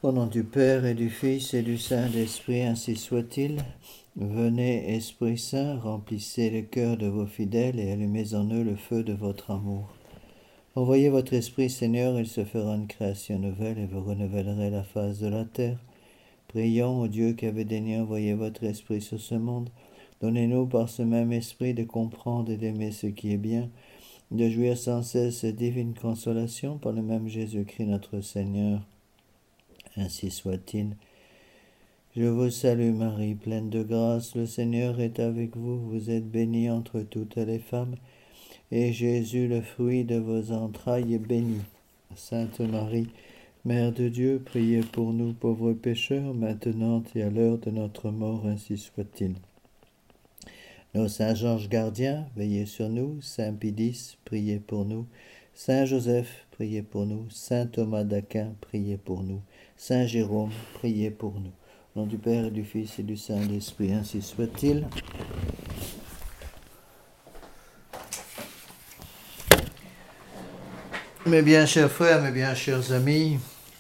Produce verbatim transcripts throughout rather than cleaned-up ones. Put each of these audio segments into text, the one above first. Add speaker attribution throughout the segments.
Speaker 1: Au nom du Père et du Fils et du Saint-Esprit, ainsi soit-il. Venez, Esprit Saint, remplissez le cœur de vos fidèles et allumez en eux le feu de votre amour. Envoyez votre Esprit, Seigneur, il se fera une création nouvelle et vous renouvellerez la face de la terre. Prions au Dieu qui avait daigné envoyer votre Esprit sur ce monde. Donnez-nous par ce même Esprit de comprendre et d'aimer ce qui est bien, de jouir sans cesse de divine consolation par le même Jésus-Christ notre Seigneur. Ainsi soit-il. Je vous salue Marie, pleine de grâce, le Seigneur est avec vous, vous êtes bénie entre toutes les femmes, et Jésus, le fruit de vos entrailles, est béni. Sainte Marie, Mère de Dieu, priez pour nous pauvres pécheurs, maintenant et à l'heure de notre mort, ainsi soit-il. Nos saints anges gardiens, veillez sur nous, Saint Pidis, priez pour nous, Saint Joseph, priez pour nous, Saint Thomas d'Aquin, priez pour nous, Saint Jérôme, priez pour nous. Au nom du Père et du Fils et du Saint-Esprit, ainsi soit-il. Mes bien chers frères, mes bien chers amis,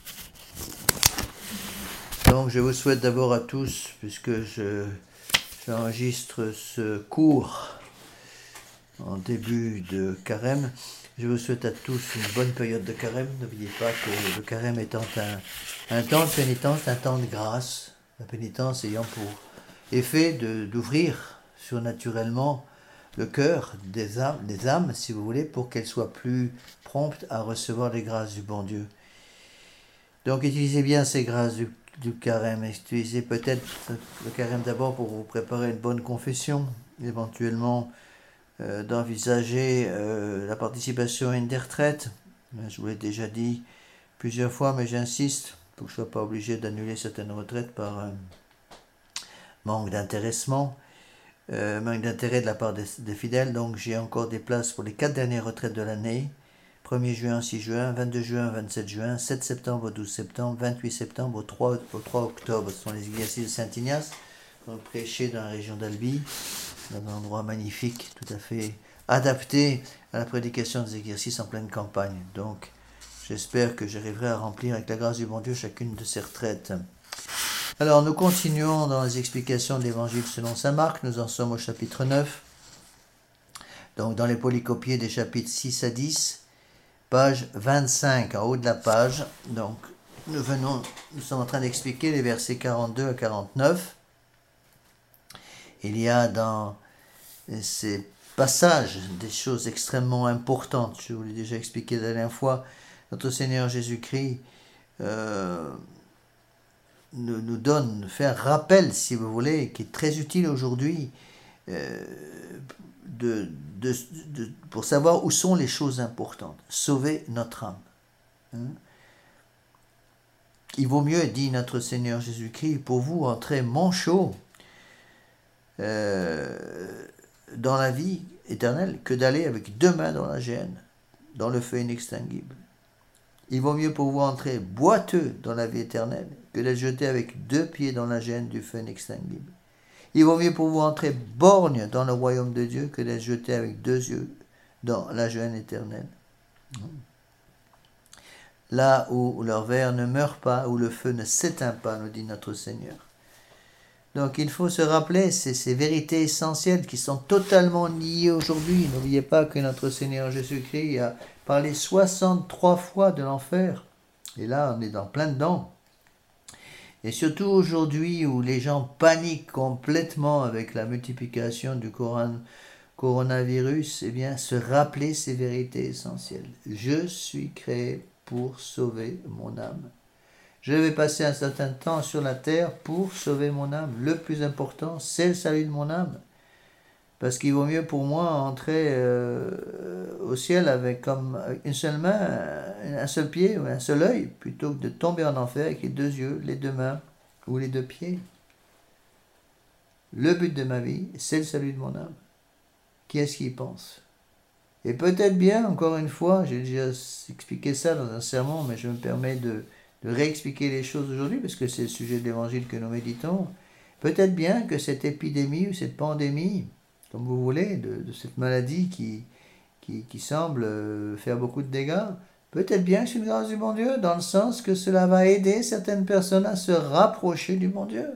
Speaker 1: donc je vous souhaite d'abord à tous, puisque je, j'enregistre ce cours en début de carême, je vous souhaite à tous une bonne période de carême. N'oubliez pas que le carême étant un, un temps de pénitence, un temps de grâce, la pénitence ayant pour effet de, d'ouvrir surnaturellement le cœur des âmes, des âmes, si vous voulez, pour qu'elles soient plus promptes à recevoir les grâces du bon Dieu. Donc utilisez bien ces grâces du, du carême. Utilisez peut-être le carême d'abord pour vous préparer une bonne confession, éventuellement euh, d'envisager euh, la participation à une des retraites. Je vous l'ai déjà dit plusieurs fois, mais j'insiste pour que je ne sois pas obligé d'annuler certaines retraites par euh, manque d'intéressement. Euh, manque d'intérêt de la part des, des fidèles, donc j'ai encore des places pour les quatre dernières retraites de l'année, premier juin, six juin, vingt-deux juin, vingt-sept juin, sept septembre, douze septembre, vingt-huit septembre, au trois, au trois octobre. Ce sont les exercices de Saint-Ignace, donc prêchés dans la région d'Albi, dans un endroit magnifique, tout à fait adapté à la prédication des exercices en pleine campagne. Donc j'espère que j'arriverai à remplir avec la grâce du bon Dieu chacune de ces retraites. Alors, nous continuons dans les explications de l'Évangile selon saint Marc. Nous en sommes au chapitre neuf. Donc, dans les polycopiés des chapitres six à dix, page vingt-cinq, en haut de la page. Donc, nous venons, nous sommes en train d'expliquer les versets quarante-deux à quarante-neuf. Il y a dans ces passages des choses extrêmement importantes. Je vous l'ai déjà expliqué la dernière fois. Notre Seigneur Jésus-Christ euh, Nous, nous donne, fait un rappel, si vous voulez, qui est très utile aujourd'hui, euh, de, de, de, pour savoir où sont les choses importantes. Sauver notre âme. Hein? Il vaut mieux, dit notre Seigneur Jésus-Christ, pour vous entrer manchot euh, dans la vie éternelle que d'aller avec deux mains dans la géhenne, dans le feu inextinguible. Il vaut mieux pour vous entrer boiteux dans la vie éternelle que d'être jeté avec deux pieds dans la géhenne du feu inextinguible. Il vaut mieux pour vous entrer borgne dans le royaume de Dieu que d'être jeté avec deux yeux dans la géhenne éternelle. Là où leur verre ne meurt pas, où le feu ne s'éteint pas, nous dit notre Seigneur. Donc il faut se rappeler ces, ces vérités essentielles qui sont totalement niées aujourd'hui. N'oubliez pas que notre Seigneur Jésus-Christ a parlé soixante-trois fois de l'enfer. Et là, on est dans plein dedans. Et surtout aujourd'hui où les gens paniquent complètement avec la multiplication du coronavirus, eh bien, se rappeler ces vérités essentielles. Je suis créé pour sauver mon âme. Je vais passer un certain temps sur la terre pour sauver mon âme. Le plus important, c'est le salut de mon âme. Parce qu'il vaut mieux pour moi entrer euh, au ciel avec comme une seule main, un seul pied ou un seul œil, plutôt que de tomber en enfer avec les deux yeux, les deux mains ou les deux pieds. Le but de ma vie, c'est le salut de mon âme. Qui est-ce qui y pense? Et peut-être bien, encore une fois, j'ai déjà expliqué ça dans un sermon, mais je me permets de, de réexpliquer les choses aujourd'hui, parce que c'est le sujet de l'évangile que nous méditons. Peut-être bien que cette épidémie ou cette pandémie, comme vous voulez, de, de cette maladie qui, qui, qui semble faire beaucoup de dégâts, Peut-être bien que c'est une grâce du bon Dieu, dans le sens que cela va aider certaines personnes à se rapprocher du bon Dieu.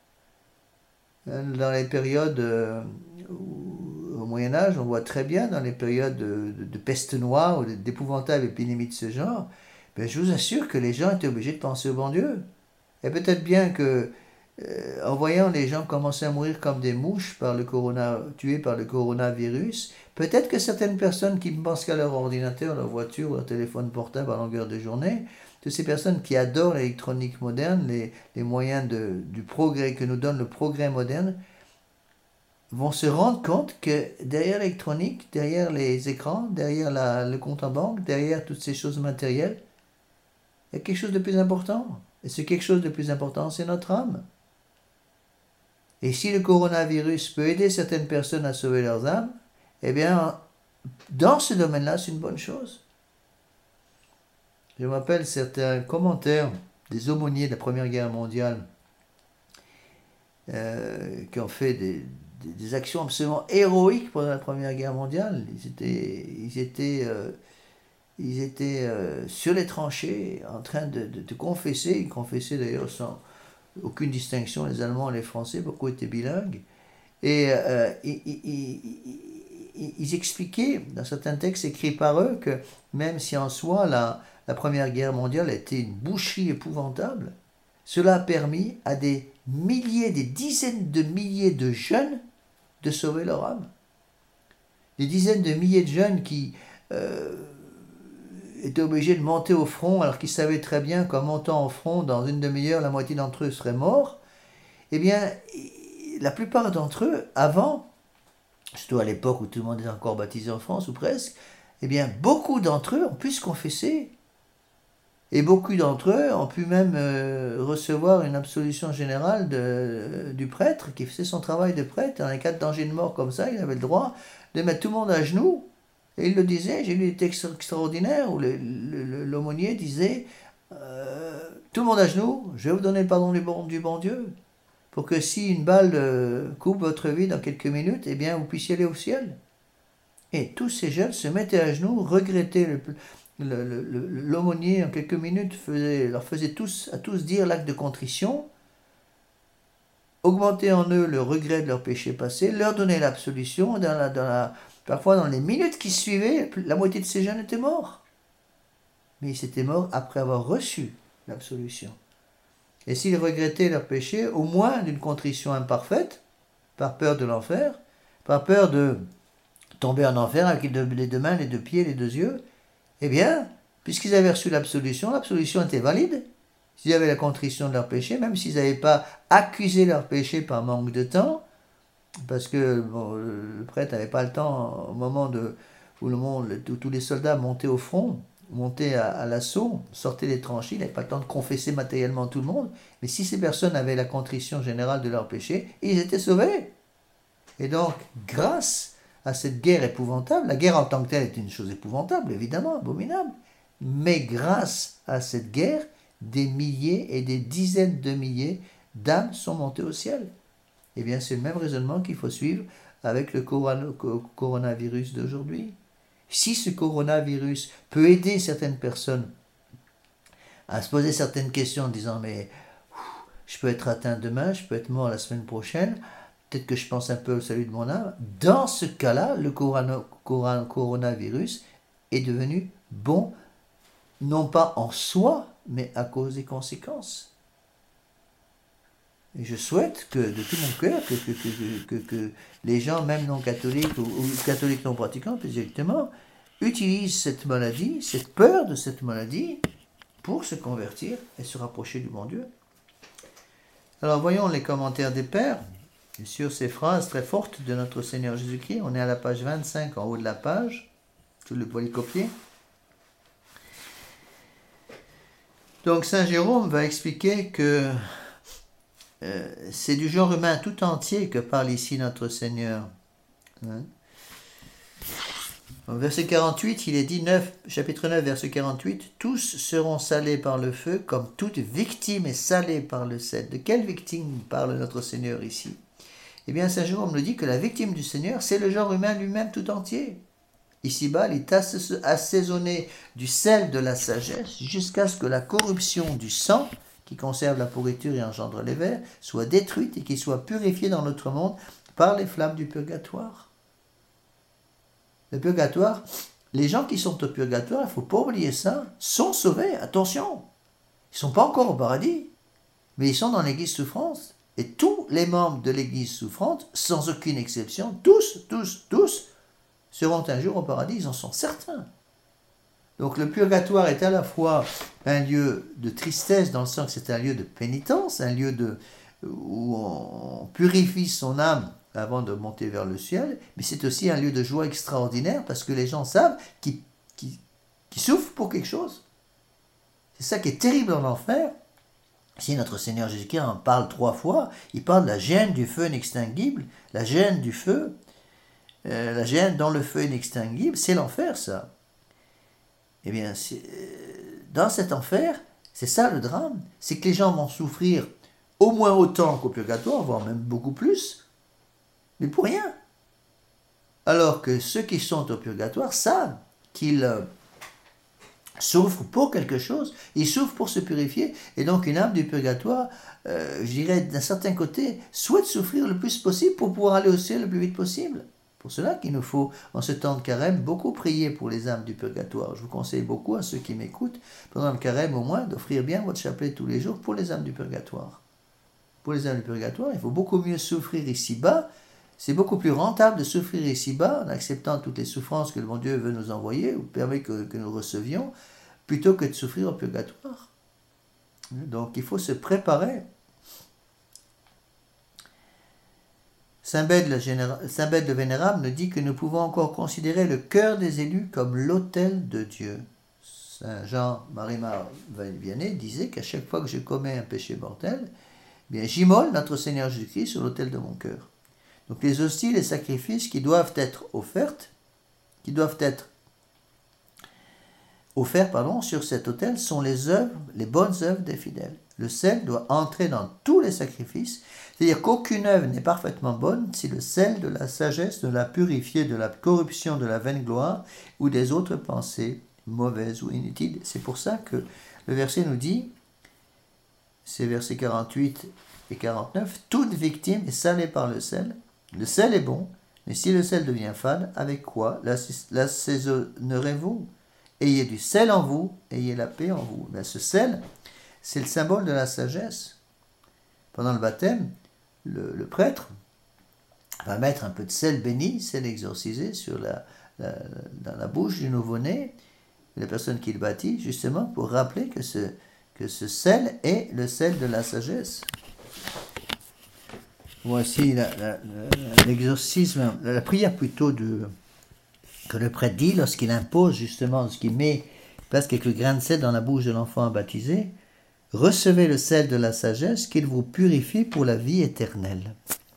Speaker 1: Dans les périodes, euh, au Moyen-Âge, on voit très bien, dans les périodes de, de, de peste noire ou d'épouvantables épidémies de ce genre, ben je vous assure que les gens étaient obligés de penser au bon Dieu. Et peut-être bien que, euh, en voyant les gens commencer à mourir comme des mouches par le corona, tués par le coronavirus, peut-être que certaines personnes qui ne pensent qu'à leur ordinateur, leur voiture ou leur téléphone portable à longueur de journée, de ces personnes qui adorent l'électronique moderne, les, les moyens de, du progrès que nous donne le progrès moderne, vont se rendre compte que derrière l'électronique, derrière les écrans, derrière la, le compte en banque, derrière toutes ces choses matérielles, il y a quelque chose de plus important. Et ce quelque chose de plus important, c'est notre âme. Et si le coronavirus peut aider certaines personnes à sauver leurs âmes, eh bien, dans ce domaine-là, c'est une bonne chose. Je me rappelle certains commentaires des aumôniers de la Première Guerre mondiale euh, qui ont fait des, des, des actions absolument héroïques pendant la Première Guerre mondiale. Ils étaient, ils étaient, euh, ils étaient euh, sur les tranchées en train de, de, de confesser. Ils confessaient d'ailleurs sans aucune distinction, les Allemands et les Français, beaucoup étaient bilingues. Et euh, ils, ils, ils, ils expliquaient dans certains textes écrits par eux que même si en soi la, la Première Guerre mondiale était une boucherie épouvantable, cela a permis à des milliers, des dizaines de milliers de jeunes de sauver leur âme. Des dizaines de milliers de jeunes qui euh, étaient obligés de monter au front alors qu'ils savaient très bien qu'en montant au front, dans une demi-heure, la moitié d'entre eux seraient morts. Eh bien, la plupart d'entre eux, avant, surtout à l'époque où tout le monde est encore baptisé en France, ou presque, eh bien, beaucoup d'entre eux ont pu se confesser. Et beaucoup d'entre eux ont pu même euh, recevoir une absolution générale de, du prêtre qui faisait son travail de prêtre. Dans les cas de danger de mort comme ça, il avait le droit de mettre tout le monde à genoux. Et il le disait, j'ai lu des textes extraordinaires où le, le, l'aumônier disait euh, tout le monde à genoux, je vais vous donner le pardon du bon, du bon Dieu, pour que si une balle euh, coupe votre vie dans quelques minutes, eh bien vous puissiez aller au ciel. Et tous ces jeunes se mettaient à genoux, regrettaient le, le, le, le, l'aumônier en quelques minutes faisait, leur faisait tous, à tous dire l'acte de contrition, augmenter en eux le regret de leur péché passé, leur donner l'absolution. Dans la, dans la, parfois dans les minutes qui suivaient, la moitié de ces jeunes étaient morts. Mais ils étaient morts après avoir reçu l'absolution. Et s'ils regrettaient leur péché, au moins d'une contrition imparfaite, par peur de l'enfer, par peur de tomber en enfer avec les deux mains, les deux pieds, les deux yeux, eh bien, puisqu'ils avaient reçu l'absolution, l'absolution était valide. S'ils avaient la contrition de leur péché, même s'ils n'avaient pas accusé leur péché par manque de temps, parce que bon, le prêtre n'avait pas le temps au moment de, où, le monde, où tous les soldats montaient au front, montaient à, à l'assaut, sortaient des tranchées, il n'avait pas le temps de confesser matériellement tout le monde, mais si ces personnes avaient la contrition générale de leur péché, ils étaient sauvés. Et donc, grâce à cette guerre épouvantable, la guerre en tant que telle est une chose épouvantable, évidemment, abominable, mais grâce à cette guerre, des milliers et des dizaines de milliers d'âmes sont montées au ciel. Eh bien, c'est le même raisonnement qu'il faut suivre avec le coronavirus d'aujourd'hui. Si ce coronavirus peut aider certaines personnes à se poser certaines questions en disant « mais je peux être atteint demain, je peux être mort la semaine prochaine, peut-être que je pense un peu au salut de mon âme », dans ce cas-là, le corona, corona, coronavirus est devenu bon, non pas en soi, mais à cause des conséquences. Et je souhaite que, de tout mon cœur, que, que, que, que, que les gens, même non catholiques ou, ou catholiques non pratiquants, plus exactement, utilisent cette maladie, cette peur de cette maladie, pour se convertir et se rapprocher du bon Dieu. Alors voyons les commentaires des pères sur ces phrases très fortes de notre Seigneur Jésus-Christ. On est à la page vingt-cinq, en haut de la page. Je le pouvez copier. Donc Saint Jérôme va expliquer que euh, c'est du genre humain tout entier que parle ici notre Seigneur. Hein? Au verset quarante-huit, il est dit, neuf, chapitre neuf, verset quarante-huit, « Tous seront salés par le feu, comme toute victime est salée par le sel. » De quelle victime parle notre Seigneur ici? Eh bien, Saint Jérôme nous dit que la victime du Seigneur, c'est le genre humain lui-même tout entier. Ici-bas, il est assaisonné du sel de la sagesse jusqu'à ce que la corruption du sang, qui conserve la pourriture et engendre les vers, soit détruite et qu'il soit purifié dans notre monde par les flammes du purgatoire. Le purgatoire, les gens qui sont au purgatoire, il ne faut pas oublier ça, sont sauvés, attention. Ils ne sont pas encore au paradis, mais ils sont dans l'église souffrance. Et tous les membres de l'église souffrante, sans aucune exception, tous, tous, tous, seront un jour au paradis, ils en sont certains. Donc le purgatoire est à la fois un lieu de tristesse, dans le sens que c'est un lieu de pénitence, un lieu de, où on purifie son âme avant de monter vers le ciel, mais c'est aussi un lieu de joie extraordinaire, parce que les gens savent qu'ils, qu'ils, qu'ils souffrent pour quelque chose. C'est ça qui est terrible en enfer. Si notre Seigneur Jésus-Christ en parle trois fois, il parle de la gêne du feu inextinguible, la gêne du feu, Euh, la gêne dans le feu inextinguible, c'est l'enfer, ça. Eh bien, c'est, euh, dans cet enfer, c'est ça le drame, c'est que les gens vont souffrir au moins autant qu'au purgatoire, voire même beaucoup plus, mais pour rien. Alors que ceux qui sont au purgatoire savent qu'ils euh, souffrent pour quelque chose, ils souffrent pour se purifier, et donc une âme du purgatoire, euh, je dirais d'un certain côté, souhaite souffrir le plus possible pour pouvoir aller au ciel le plus vite possible. Pour cela qu'il nous faut, en ce temps de carême, beaucoup prier pour les âmes du purgatoire. Je vous conseille beaucoup à ceux qui m'écoutent, pendant le carême au moins, d'offrir bien votre chapelet tous les jours pour les âmes du purgatoire. Pour les âmes du purgatoire, il faut beaucoup mieux souffrir ici-bas. C'est beaucoup plus rentable de souffrir ici-bas, en acceptant toutes les souffrances que le bon Dieu veut nous envoyer, ou permet que, que nous recevions, plutôt que de souffrir au purgatoire. Donc il faut se préparer. Saint Bède le, généra... Saint Bède le Vénérable nous dit que nous pouvons encore considérer le cœur des élus comme l'autel de Dieu. Saint Jean-Marie Vianney disait qu'à chaque fois que je commets un péché mortel, eh bien, j'immole notre Seigneur Jésus-Christ sur l'autel de mon cœur. Donc les hosties, les sacrifices qui doivent être offertes, qui doivent être offerts pardon, sur cet autel sont les œuvres, les bonnes œuvres des fidèles. Le sel doit entrer dans tous les sacrifices, c'est-à-dire qu'aucune œuvre n'est parfaitement bonne si le sel de la sagesse ne l'a purifié de la corruption de la vaine gloire ou des autres pensées mauvaises ou inutiles. C'est pour ça que le verset nous dit, c'est versets quarante-huit et quarante-neuf, « Toute victime est salée par le sel. Le sel est bon, mais si le sel devient fade, avec quoi l'assaisonnerez-vous ? Ayez du sel en vous, ayez la paix en vous. » Mais ce sel, c'est le symbole de la sagesse. Pendant le baptême, le, le prêtre va mettre un peu de sel béni, sel exorcisé, sur la, la, dans la bouche du nouveau-né, la personne qui le baptise, justement pour rappeler que ce, que ce sel est le sel de la sagesse. Voici la, la, la, l'exorcisme, la prière plutôt de, que le prêtre dit lorsqu'il impose justement, lorsqu'il met presque avec le grain de sel dans la bouche de l'enfant baptisé. Recevez le sel de la sagesse qu'il vous purifie pour la vie éternelle.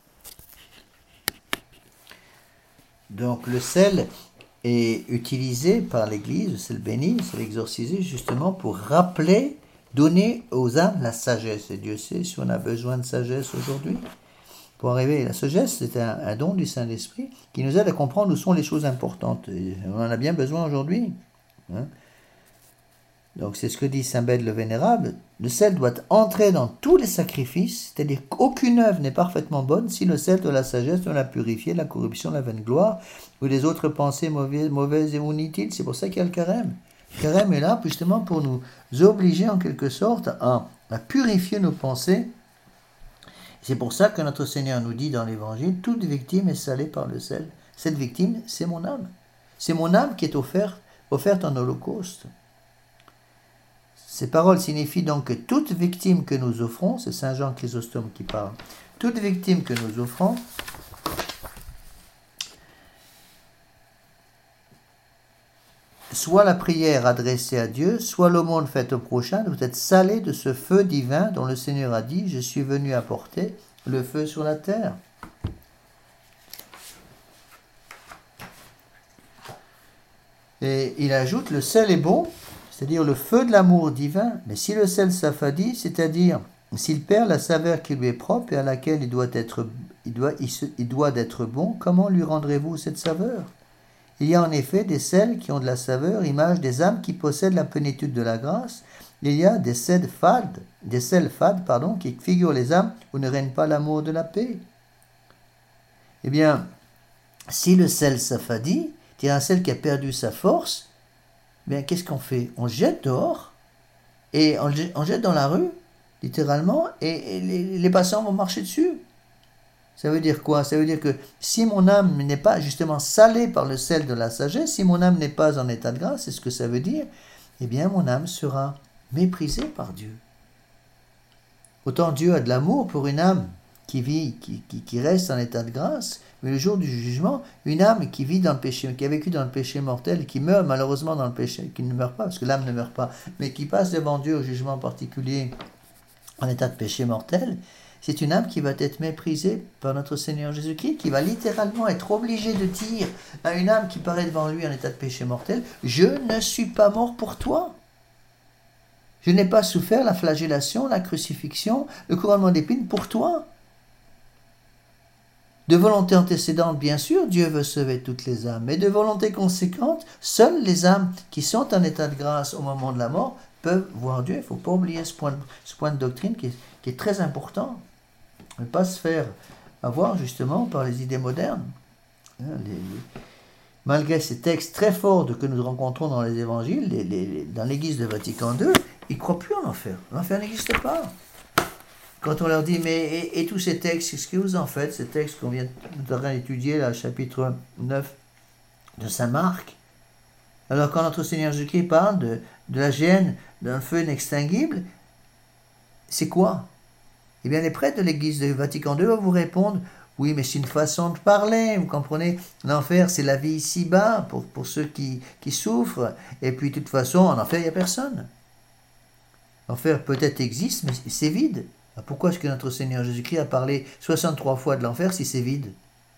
Speaker 1: Donc le sel est utilisé par l'Église, le sel béni, le sel exorcisé, justement pour rappeler, donner aux âmes la sagesse. Et Dieu sait si on a besoin de sagesse aujourd'hui. Pour arriver à la sagesse, c'est un, un don du Saint-Esprit qui nous aide à comprendre où sont les choses importantes. Et on en a bien besoin aujourd'hui. Hein? Donc c'est ce que dit Saint Bède le Vénérable, le sel doit entrer dans tous les sacrifices, c'est-à-dire qu'aucune œuvre n'est parfaitement bonne si le sel de la sagesse ne l'a purifié, la corruption, la vaine gloire, ou les autres pensées mauvaises, mauvaises et inutiles. C'est pour ça qu'il y a le carême. Le carême est là justement pour nous obliger en quelque sorte à, à purifier nos pensées. C'est pour ça que notre Seigneur nous dit dans l'Évangile, toute victime est salée par le sel. Cette victime, c'est mon âme. C'est mon âme qui est offerte, offerte en holocauste. Ces paroles signifient donc que toute victime que nous offrons, c'est Saint Jean Chrysostome qui parle, toute victime que nous offrons, soit la prière adressée à Dieu, soit l'aumône faite au prochain, doit être salée de ce feu divin dont le Seigneur a dit « Je suis venu apporter le feu sur la terre ». Et il ajoute « Le sel est bon ». C'est-à-dire le feu de l'amour divin, mais si le sel s'affadit, c'est-à-dire s'il perd la saveur qui lui est propre et à laquelle il doit être, il doit, il se, il doit être bon, comment lui rendrez-vous cette saveur ? Il y a en effet des sels qui ont de la saveur, image des âmes qui possèdent la plénitude de la grâce. Il y a des sels fades, des sels fades, pardon, qui figurent les âmes où ne règne pas l'amour de la paix. Eh bien, si le sel s'affadit, c'est-à-dire un sel qui a perdu sa force, eh bien, qu'est-ce qu'on fait? On le jette dehors, et on le jette, on le jette dans la rue, littéralement, et, et les, les passants vont marcher dessus. Ça veut dire quoi? Ça veut dire que si mon âme n'est pas justement salée par le sel de la sagesse, si mon âme n'est pas en état de grâce, c'est ce que ça veut dire, eh bien mon âme sera méprisée par Dieu. Autant Dieu a de l'amour pour une âme qui vit, qui, qui, qui reste en état de grâce, mais le jour du jugement, une âme qui vit dans le péché, qui a vécu dans le péché mortel, et qui meurt malheureusement dans le péché, qui ne meurt pas, parce que l'âme ne meurt pas, mais qui passe devant Dieu au jugement particulier en état de péché mortel, c'est une âme qui va être méprisée par notre Seigneur Jésus-Christ, qui va littéralement être obligée de dire à une âme qui paraît devant lui en état de péché mortel, « Je ne suis pas mort pour toi. Je n'ai pas souffert la flagellation, la crucifixion, le couronnement d'épines pour toi. » De volonté antécédente, bien sûr, Dieu veut sauver toutes les âmes, mais de volonté conséquente, seules les âmes qui sont en état de grâce au moment de la mort peuvent voir Dieu. Il ne faut pas oublier ce point, ce point de doctrine qui est, qui est très important. Ne pas se faire avoir justement par les idées modernes. Les, les, malgré ces textes très forts que nous rencontrons dans les évangiles, les, les, dans l'église de Vatican deux, ils ne croient plus en l'enfer. L'enfer n'existe pas. Quand on leur dit, mais et, et tous ces textes, qu'est-ce que vous en faites, ces textes qu'on vient d'étudier, là, chapitre neuf de Saint Marc? Alors quand notre Seigneur Jésus-Christ parle de, de la gêne, d'un feu inextinguible, c'est quoi? Eh bien, les prêtres de l'église de Vatican deux vont vous répondre, oui, mais c'est une façon de parler, vous comprenez? L'enfer, c'est la vie ici-bas, pour, pour ceux qui, qui souffrent, et puis de toute façon, en enfer, il n'y a personne. L'enfer peut-être existe, mais c'est vide. Pourquoi est-ce que notre Seigneur Jésus-Christ a parlé soixante-trois fois de l'enfer si c'est vide?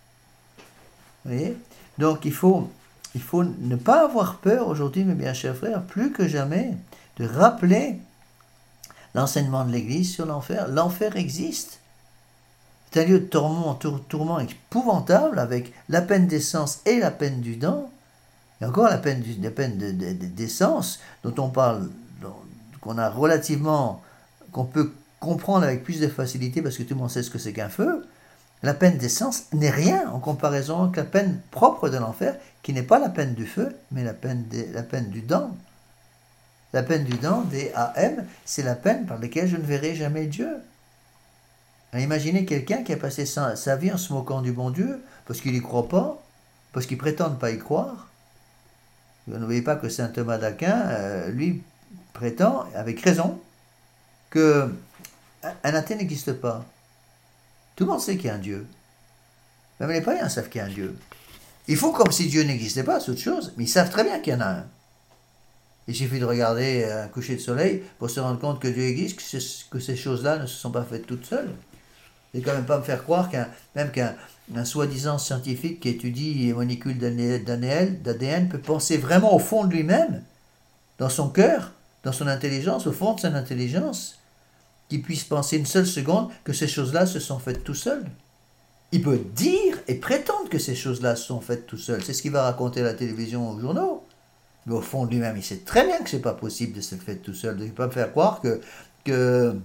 Speaker 1: Vous voyez? Donc, il faut, il faut ne pas avoir peur aujourd'hui, mes bien chers frères, plus que jamais, de rappeler l'enseignement de l'Église sur l'enfer. L'enfer existe. C'est un lieu de tourment, tour, tourment épouvantable avec la peine d'essence et la peine du dent. Et encore la peine, du, la peine de, de, de, d'essence dont on parle, dont, qu'on a relativement, qu'on peut comprendre avec plus de facilité parce que tout le monde sait ce que c'est qu'un feu. La peine d'essence n'est rien en comparaison avec la peine propre de l'enfer, qui n'est pas la peine du feu, mais la peine, de, la peine du dent. La peine du dent, D A M, c'est la peine par laquelle je ne verrai jamais Dieu. Alors, imaginez quelqu'un qui a passé sa, sa vie en se moquant du bon Dieu, parce qu'il n'y croit pas, parce qu'il prétend ne pas y croire. Vous n'oubliez pas que saint Thomas d'Aquin, euh, lui, prétend, avec raison, que un athée n'existe pas. Tout le monde sait qu'il y a un Dieu. Même les païens savent qu'il y a un Dieu. Ils font comme si Dieu n'existait pas, c'est autre chose, mais ils savent très bien qu'il y en a un. Il suffit de regarder un coucher de soleil pour se rendre compte que Dieu existe, que, que ces choses-là ne se sont pas faites toutes seules. Et quand même pas me faire croire qu'un même qu'un un soi-disant scientifique qui étudie les molécules d'A D N peut penser vraiment au fond de lui-même, dans son cœur, dans son intelligence, au fond de son intelligence, qu'il puisse penser une seule seconde que ces choses-là se sont faites tout seuls. Il peut dire et prétendre que ces choses-là se sont faites tout seuls. C'est ce qu'il va raconter à la télévision, aux journaux. Mais au fond de lui-même, il sait très bien que ce n'est pas possible de se faire tout seul. Il ne peut pas me faire croire que, que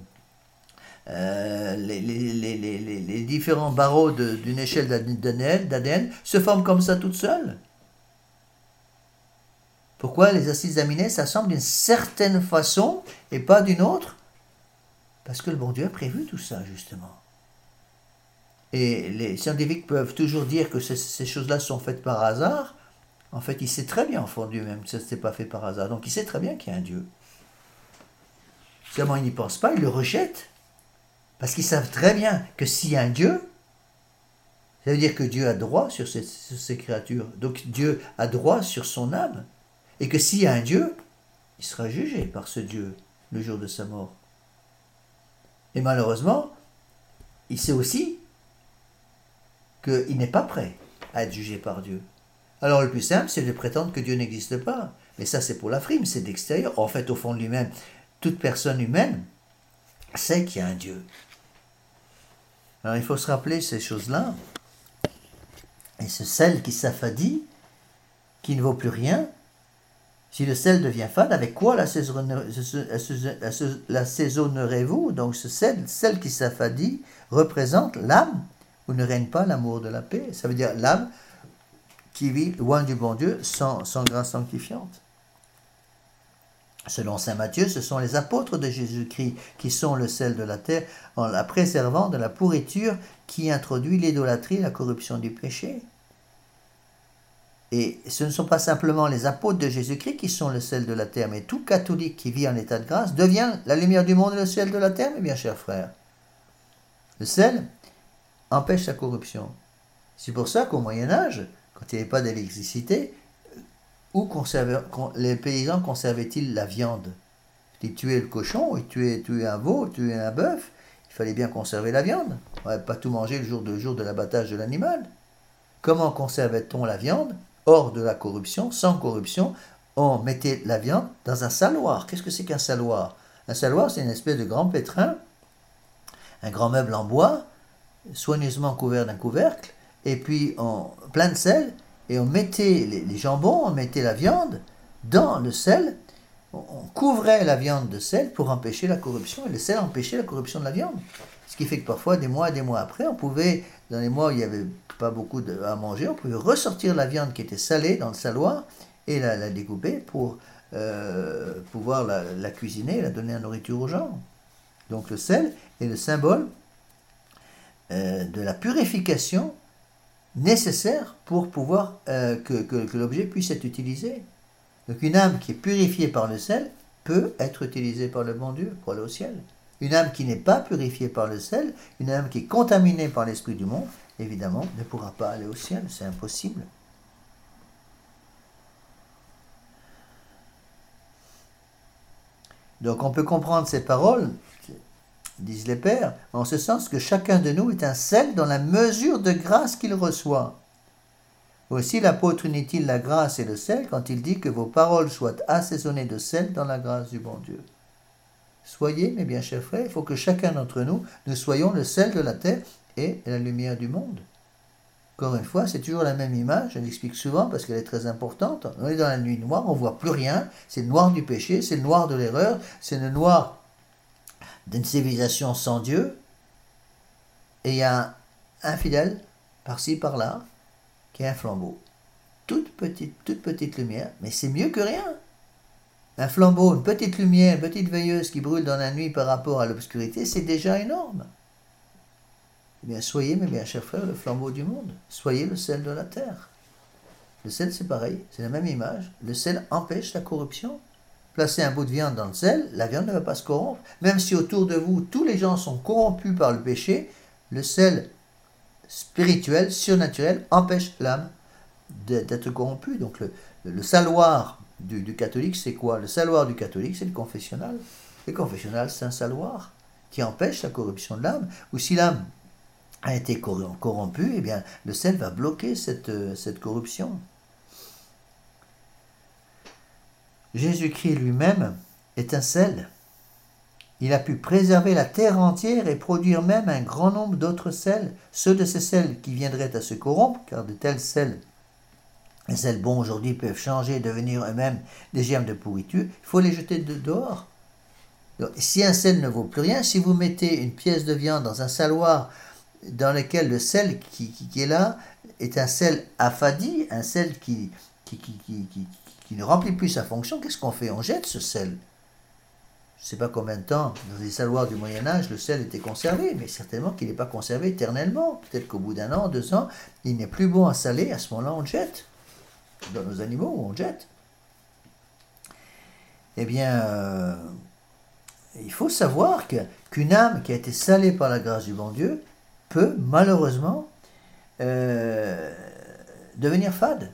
Speaker 1: euh, les, les, les, les, les différents barreaux de, d'une échelle d'A D N se forment comme ça toutes seules. Pourquoi les acides aminés s'assemblent d'une certaine façon et pas d'une autre? Parce que le bon Dieu a prévu tout ça, justement. Et les scientifiques peuvent toujours dire que ces, ces choses-là sont faites par hasard. En fait, il sait très bien, au fond de lui-même, que ça ne s'est pas fait par hasard. Donc, il sait très bien qu'il y a un Dieu. Seulement, ils n'y pensent pas, ils le rejettent. Parce qu'ils savent très bien que s'il y a un Dieu, ça veut dire que Dieu a droit sur ces, sur ces créatures. Donc, Dieu a droit sur son âme. Et que s'il y a un Dieu, il sera jugé par ce Dieu le jour de sa mort. Et malheureusement, il sait aussi qu'il n'est pas prêt à être jugé par Dieu. Alors le plus simple, c'est de prétendre que Dieu n'existe pas. Mais ça, c'est pour la frime, c'est d'extérieur. En fait, au fond de lui-même, toute personne humaine sait qu'il y a un Dieu. Alors il faut se rappeler ces choses-là. Et ce sel qui s'affadit, qui ne vaut plus rien, si le sel devient fade, avec quoi l'assaisonnerez-vous? Donc ce sel, sel qui s'affadit représente l'âme où ne règne pas l'amour de la paix. Ça veut dire l'âme qui vit loin du bon Dieu sans, sans grâce sanctifiante. Selon saint Matthieu, ce sont les apôtres de Jésus-Christ qui sont le sel de la terre en la préservant de la pourriture qui introduit l'idolâtrie et la corruption du péché. Et ce ne sont pas simplement les apôtres de Jésus-Christ qui sont le sel de la terre, mais tout catholique qui vit en état de grâce devient la lumière du monde et le sel de la terre, mes bien chers frères. Le sel empêche la corruption. C'est pour ça qu'au Moyen-Âge, quand il n'y avait pas d'électricité, où les paysans conservaient-ils la viande? Ils tuaient le cochon, ils tuaient, tuaient un veau, ils tuaient un bœuf. Il fallait bien conserver la viande. On ne va pas tout manger le jour de, jour de l'abattage de l'animal. Comment conservait-on la viande? Hors de la corruption, sans corruption, on mettait la viande dans un saloir. Qu'est-ce que c'est qu'un saloir? Un saloir, c'est une espèce de grand pétrin, un grand meuble en bois, soigneusement couvert d'un couvercle, et puis on, plein de sel, et on mettait les, les jambons, on mettait la viande dans le sel, on, on couvrait la viande de sel pour empêcher la corruption, et le sel empêchait la corruption de la viande. Ce qui fait que parfois, des mois et des mois après, on pouvait, dans les mois où il n'y avait pas beaucoup de, à manger, on pouvait ressortir la viande qui était salée dans le saloir et la, la découper pour euh, pouvoir la, la cuisiner et la donner à nourriture aux gens. Donc le sel est le symbole euh, de la purification nécessaire pour pouvoir euh, que, que, que l'objet puisse être utilisé. Donc une âme qui est purifiée par le sel peut être utilisée par le bon Dieu pour aller au ciel. Une âme qui n'est pas purifiée par le sel, une âme qui est contaminée par l'esprit du monde, évidemment, ne pourra pas aller au ciel, c'est impossible. Donc on peut comprendre ces paroles, disent les pères, en ce sens que chacun de nous est un sel dans la mesure de grâce qu'il reçoit. Aussi l'apôtre unit-il la grâce et le sel quand il dit que vos paroles soient assaisonnées de sel dans la grâce du bon Dieu. Soyez, mes bien chers frères, il faut que chacun d'entre nous, nous soyons le sel de la terre et la lumière du monde. Encore une fois, c'est toujours la même image, je l'explique souvent parce qu'elle est très importante. On est dans la nuit noire, on ne voit plus rien, c'est le noir du péché, c'est le noir de l'erreur, c'est le noir d'une civilisation sans Dieu. Et il y a un fidèle, par-ci, par-là, qui a un flambeau. Toute petite, toute petite lumière, mais c'est mieux que rien. Un flambeau, une petite lumière, une petite veilleuse qui brûle dans la nuit par rapport à l'obscurité, c'est déjà énorme. Eh bien, soyez, mes bien chers frères, le flambeau du monde. Soyez le sel de la terre. Le sel, c'est pareil, c'est la même image. Le sel empêche la corruption. Placez un bout de viande dans le sel, la viande ne va pas se corrompre. Même si autour de vous, tous les gens sont corrompus par le péché, le sel spirituel, surnaturel, empêche l'âme d'être corrompue. Donc le, le saloir du, du catholique, c'est quoi? Le saloir du catholique, c'est le confessionnal. Le confessionnal, c'est un saloir qui empêche la corruption de l'âme. Ou si l'âme a été corrompue, eh bien, le sel va bloquer cette, cette corruption. Jésus-Christ lui-même est un sel. Il a pu préserver la terre entière et produire même un grand nombre d'autres sels, ceux de ces sels qui viendraient à se corrompre, car de tels sels, les sels bons aujourd'hui peuvent changer et devenir eux-mêmes des germes de pourriture, il faut les jeter de dehors. Donc, si un sel ne vaut plus rien, si vous mettez une pièce de viande dans un saloir dans lequel le sel qui, qui, qui est là est un sel affadi, un sel qui, qui, qui, qui, qui, qui ne remplit plus sa fonction, qu'est-ce qu'on fait? On jette ce sel. Je ne sais pas combien de temps, dans les saloirs du Moyen-Âge, le sel était conservé, mais certainement qu'il n'est pas conservé éternellement. Peut-être qu'au bout d'un an, deux ans, il n'est plus bon à saler, à ce moment-là, on le jette. Dans nos animaux, on le jette. Eh bien, euh, il faut savoir que, qu'une âme qui a été salée par la grâce du bon Dieu peut, malheureusement, euh, devenir fade.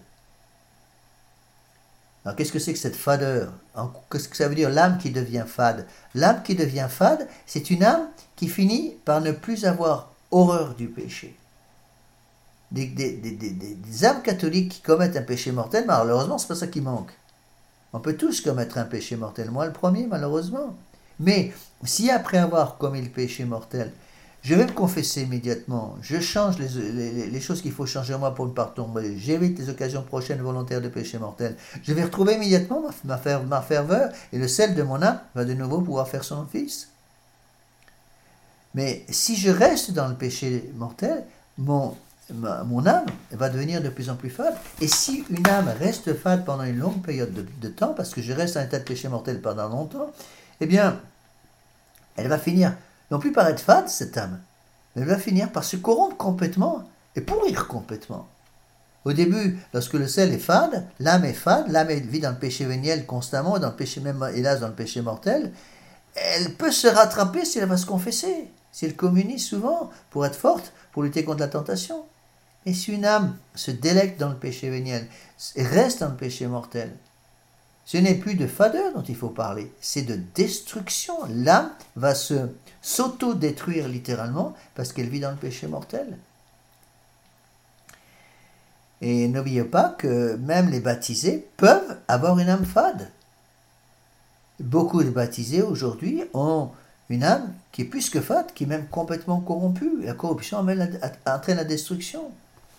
Speaker 1: Alors, qu'est-ce que c'est que cette fadeur? Qu'est-ce que ça veut dire, l'âme qui devient fade? L'âme qui devient fade, c'est une âme qui finit par ne plus avoir horreur du péché. Des, des, des, des, des âmes catholiques qui commettent un péché mortel, malheureusement, c'est pas ça qui manque. On peut tous commettre un péché mortel, moi le premier, malheureusement. Mais si après avoir commis le péché mortel, Je vais me confesser immédiatement. Je change les, les, les choses qu'il faut changer en moi pour ne pas tomber. J'évite les occasions prochaines volontaires de péché mortel. Je vais retrouver immédiatement ma, ma, ma ferveur et le sel de mon âme va de nouveau pouvoir faire son office. Mais si je reste dans le péché mortel, mon, ma, mon âme va devenir de plus en plus fade. Et si une âme reste fade pendant une longue période de, de temps, parce que je reste en état de péché mortel pendant longtemps, eh bien, elle va finir non plus par être fade, cette âme, mais elle va finir par se corrompre complètement et pourrir complètement. Au début, lorsque le sel est fade, l'âme est fade, l'âme vit dans le péché véniel constamment, dans le péché, même hélas dans le péché mortel, elle peut se rattraper si elle va se confesser, si elle communie souvent pour être forte, pour lutter contre la tentation. Mais si une âme se délecte dans le péché véniel et reste dans le péché mortel, ce n'est plus de fadeur dont il faut parler, c'est de destruction. L'âme va se, s'auto-détruire littéralement parce qu'elle vit dans le péché mortel. Et n'oubliez pas que même les baptisés peuvent avoir une âme fade. Beaucoup de baptisés aujourd'hui ont une âme qui est plus que fade, qui est même complètement corrompue. La corruption amène la, entraîne la destruction.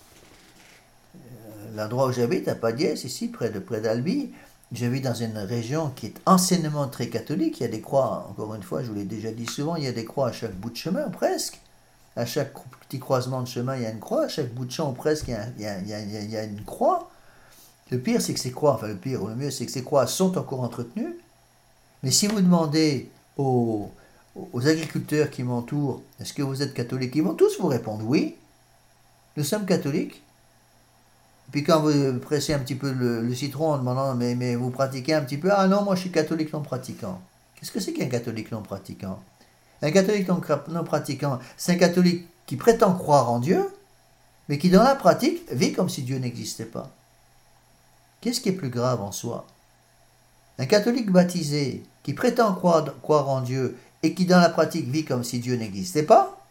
Speaker 1: L'endroit où j'habite, à Padiès, ici, près de près d'Albi, je vis dans une région qui est anciennement très catholique. Il y a des croix, encore une fois, je vous l'ai déjà dit souvent, il y a des croix à chaque bout de chemin, presque. À chaque petit croisement de chemin, il y a une croix. À chaque bout de champ, presque, il y a, il y a, il y a, il y a une croix. Le pire, c'est que ces croix, enfin le pire ou le mieux, c'est que ces croix sont encore entretenues. Mais si vous demandez aux, aux agriculteurs qui m'entourent, est-ce que vous êtes catholique, ils vont tous vous répondre oui, nous sommes catholiques. Puis quand vous pressez un petit peu le, le citron en demandant mais, mais vous pratiquez un petit peu, ah non, moi je suis catholique non pratiquant. Qu'est-ce que c'est qu'un catholique non pratiquant? Un catholique non, non pratiquant, c'est un catholique qui prétend croire en Dieu, mais qui dans la pratique vit comme si Dieu n'existait pas. Qu'est-ce qui est plus grave en soi? Un catholique baptisé qui prétend croire, croire en Dieu et qui dans la pratique vit comme si Dieu n'existait pas?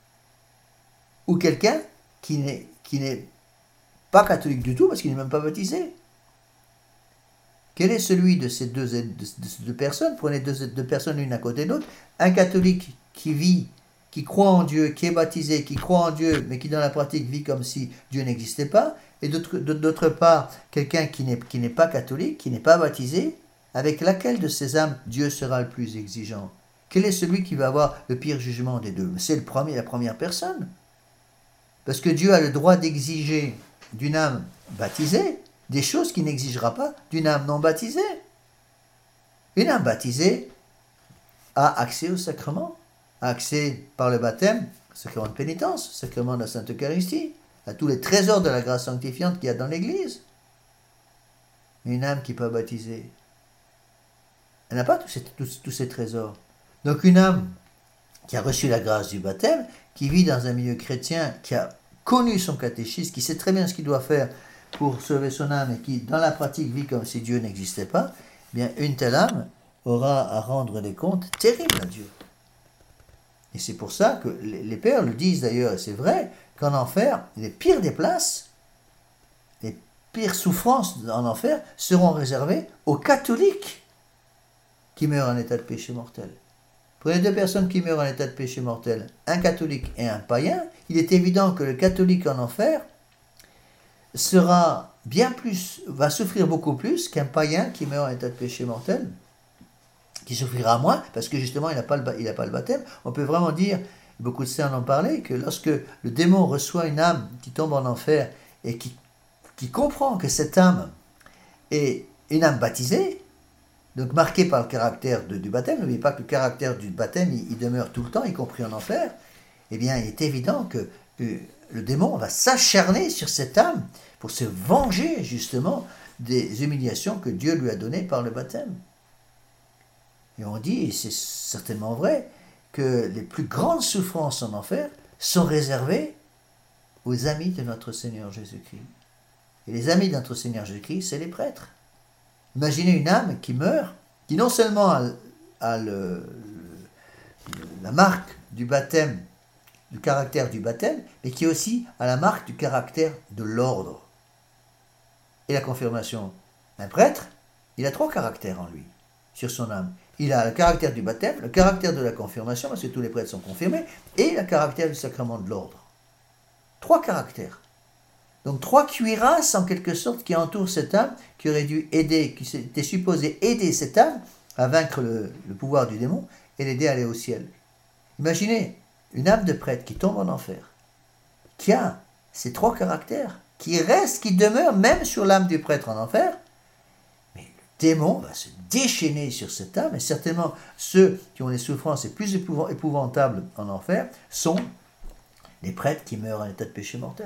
Speaker 1: Ou quelqu'un qui n'est, qui n'est pas catholique du tout parce qu'il n'est même pas baptisé? Quel est celui de ces deux, de, de ces deux personnes? Prenez deux, deux personnes l'une à côté de l'autre. Un catholique qui vit, qui croit en Dieu, qui est baptisé, qui croit en Dieu, mais qui dans la pratique vit comme si Dieu n'existait pas. Et d'autre, d'autre part, quelqu'un qui n'est, qui n'est pas catholique, qui n'est pas baptisé. Avec laquelle de ces âmes Dieu sera le plus exigeant? Quel est celui qui va avoir le pire jugement des deux? C'est le premier, la première personne. Parce que Dieu a le droit d'exiger d'une âme baptisée des choses qu'il n'exigera pas d'une âme non baptisée. Une âme baptisée a accès au sacrement, a accès par le baptême au sacrement de pénitence, au sacrement de la Sainte Eucharistie, à tous les trésors de la grâce sanctifiante qu'il y a dans l'Église. Mais une âme qui n'est pas baptisée, elle n'a pas tous ces, tous, tous ces trésors. Donc une âme qui a reçu la grâce du baptême, qui vit dans un milieu chrétien, qui a connu son catéchisme, qui sait très bien ce qu'il doit faire pour sauver son âme et qui, dans la pratique, vit comme si Dieu n'existait pas, eh bien, une telle âme aura à rendre des comptes terribles à Dieu. Et c'est pour ça que les pères le disent d'ailleurs, et c'est vrai, qu'en enfer, les pires des places, les pires souffrances en enfer seront réservées aux catholiques qui meurent en état de péché mortel. Pour les deux personnes qui meurent en état de péché mortel, un catholique et un païen, il est évident que le catholique en enfer sera bien plus, va souffrir beaucoup plus qu'un païen qui meurt en état de péché mortel, qui souffrira moins, parce que justement il n'a pas, pas le baptême. On peut vraiment dire, beaucoup de saints en ont parlé, que lorsque le démon reçoit une âme qui tombe en enfer et qui, qui comprend que cette âme est une âme baptisée, donc marquée par le caractère de, du baptême, n'oubliez pas que le caractère du baptême, il, il demeure tout le temps, y compris en enfer, eh bien il est évident que euh, le démon va s'acharner sur cette âme pour se venger justement des humiliations que Dieu lui a données par le baptême. Et on dit, et c'est certainement vrai, que les plus grandes souffrances en enfer sont réservées aux amis de notre Seigneur Jésus-Christ. Et les amis de notre Seigneur Jésus-Christ, c'est les prêtres. Imaginez une âme qui meurt, qui non seulement a, a le, le, la marque du baptême, du caractère du baptême, mais qui aussi a la marque du caractère de l'ordre. Et la confirmation. Un prêtre, il a trois caractères en lui, sur son âme. Il a le caractère du baptême, le caractère de la confirmation, parce que tous les prêtres sont confirmés, et le caractère du sacrement de l'ordre. Trois caractères. Donc trois cuirasses en quelque sorte qui entourent cette âme, qui aurait dû aider, qui était supposé aider cette âme à vaincre le, le pouvoir du démon et l'aider à aller au ciel. Imaginez une âme de prêtre qui tombe en enfer, qui a ces trois caractères, qui reste, qui demeure même sur l'âme du prêtre en enfer, mais le démon va se déchaîner sur cette âme, et certainement ceux qui ont les souffrances les plus épouvantables en enfer sont les prêtres qui meurent en état de péché mortel.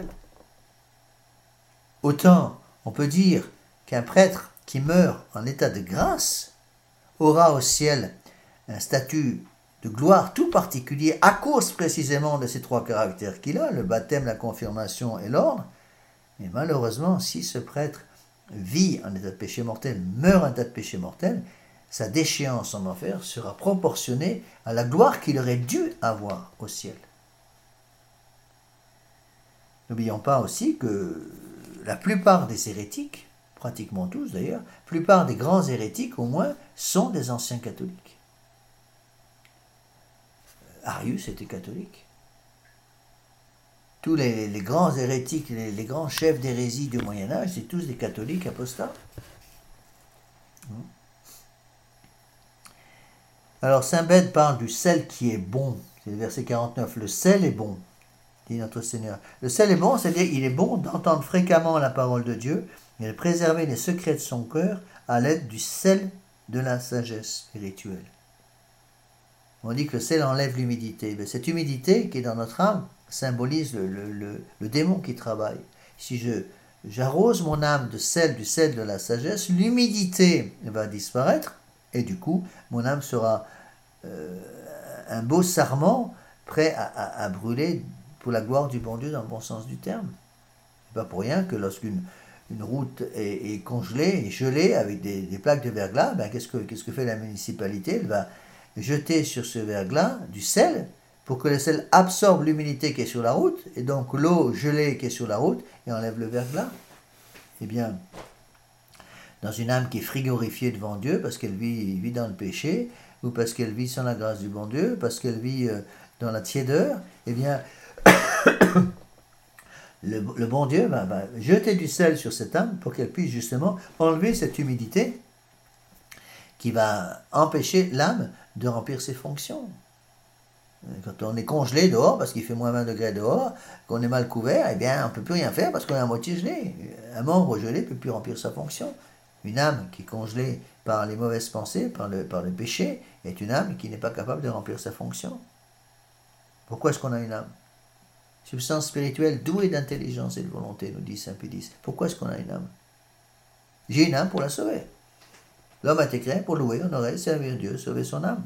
Speaker 1: Autant on peut dire qu'un prêtre qui meurt en état de grâce aura au ciel un statut de gloire tout particulier à cause précisément de ces trois caractères qu'il a, le baptême, la confirmation et l'ordre. Mais malheureusement, si ce prêtre vit en état de péché mortel, meurt en état de péché mortel, sa déchéance en enfer sera proportionnée à la gloire qu'il aurait dû avoir au ciel. N'oublions pas aussi que la plupart des hérétiques, pratiquement tous d'ailleurs, la plupart des grands hérétiques au moins, sont des anciens catholiques. Arius était catholique. Tous les, les grands hérétiques, les, les grands chefs d'hérésie du Moyen-Âge, c'est tous des catholiques apostats. Alors Saint Bède parle du sel qui est bon. C'est le verset quarante-neuf. Le sel est bon, dit notre Seigneur. Le sel est bon, c'est-à-dire qu'il est bon d'entendre fréquemment la parole de Dieu et de préserver les secrets de son cœur à l'aide du sel de la sagesse spirituelle. On dit que le sel enlève l'humidité. Mais cette humidité qui est dans notre âme symbolise le, le, le, le démon qui travaille. Si je, j'arrose mon âme de sel, du sel de la sagesse, l'humidité va disparaître et du coup, mon âme sera euh, un beau sarment prêt à, à, à brûler pour la gloire du bon Dieu dans le bon sens du terme. C'est pas pour rien que lorsqu'une une route est, est congelée et gelée avec des, des plaques de verglas, ben qu'est-ce que, qu'est-ce que fait la municipalité? Elle va jeter sur ce verglas du sel pour que le sel absorbe l'humidité qui est sur la route et donc l'eau gelée qui est sur la route et enlève le verglas. Eh bien, dans une âme qui est frigorifiée devant Dieu parce qu'elle vit, vit dans le péché ou parce qu'elle vit sans la grâce du bon Dieu, parce qu'elle vit euh, dans la tiédeur, eh bien, le, le bon Dieu va, va jeter du sel sur cette âme pour qu'elle puisse justement enlever cette humidité qui va empêcher l'âme de remplir ses fonctions. Quand on est congelé dehors, parce qu'il fait moins vingt degrés dehors, qu'on est mal couvert, eh bien, on ne peut plus rien faire parce qu'on est à moitié gelé. Un membre gelé ne peut plus remplir sa fonction. Une âme qui est congelée par les mauvaises pensées, par le, par le péché, est une âme qui n'est pas capable de remplir sa fonction. Pourquoi est-ce qu'on a une âme? Substance spirituelle douée d'intelligence et de volonté, nous dit saint Pédis. Pourquoi est-ce qu'on a une âme? J'ai une âme pour la sauver. L'homme a été créé pour louer, honorer, servir Dieu, sauver son âme.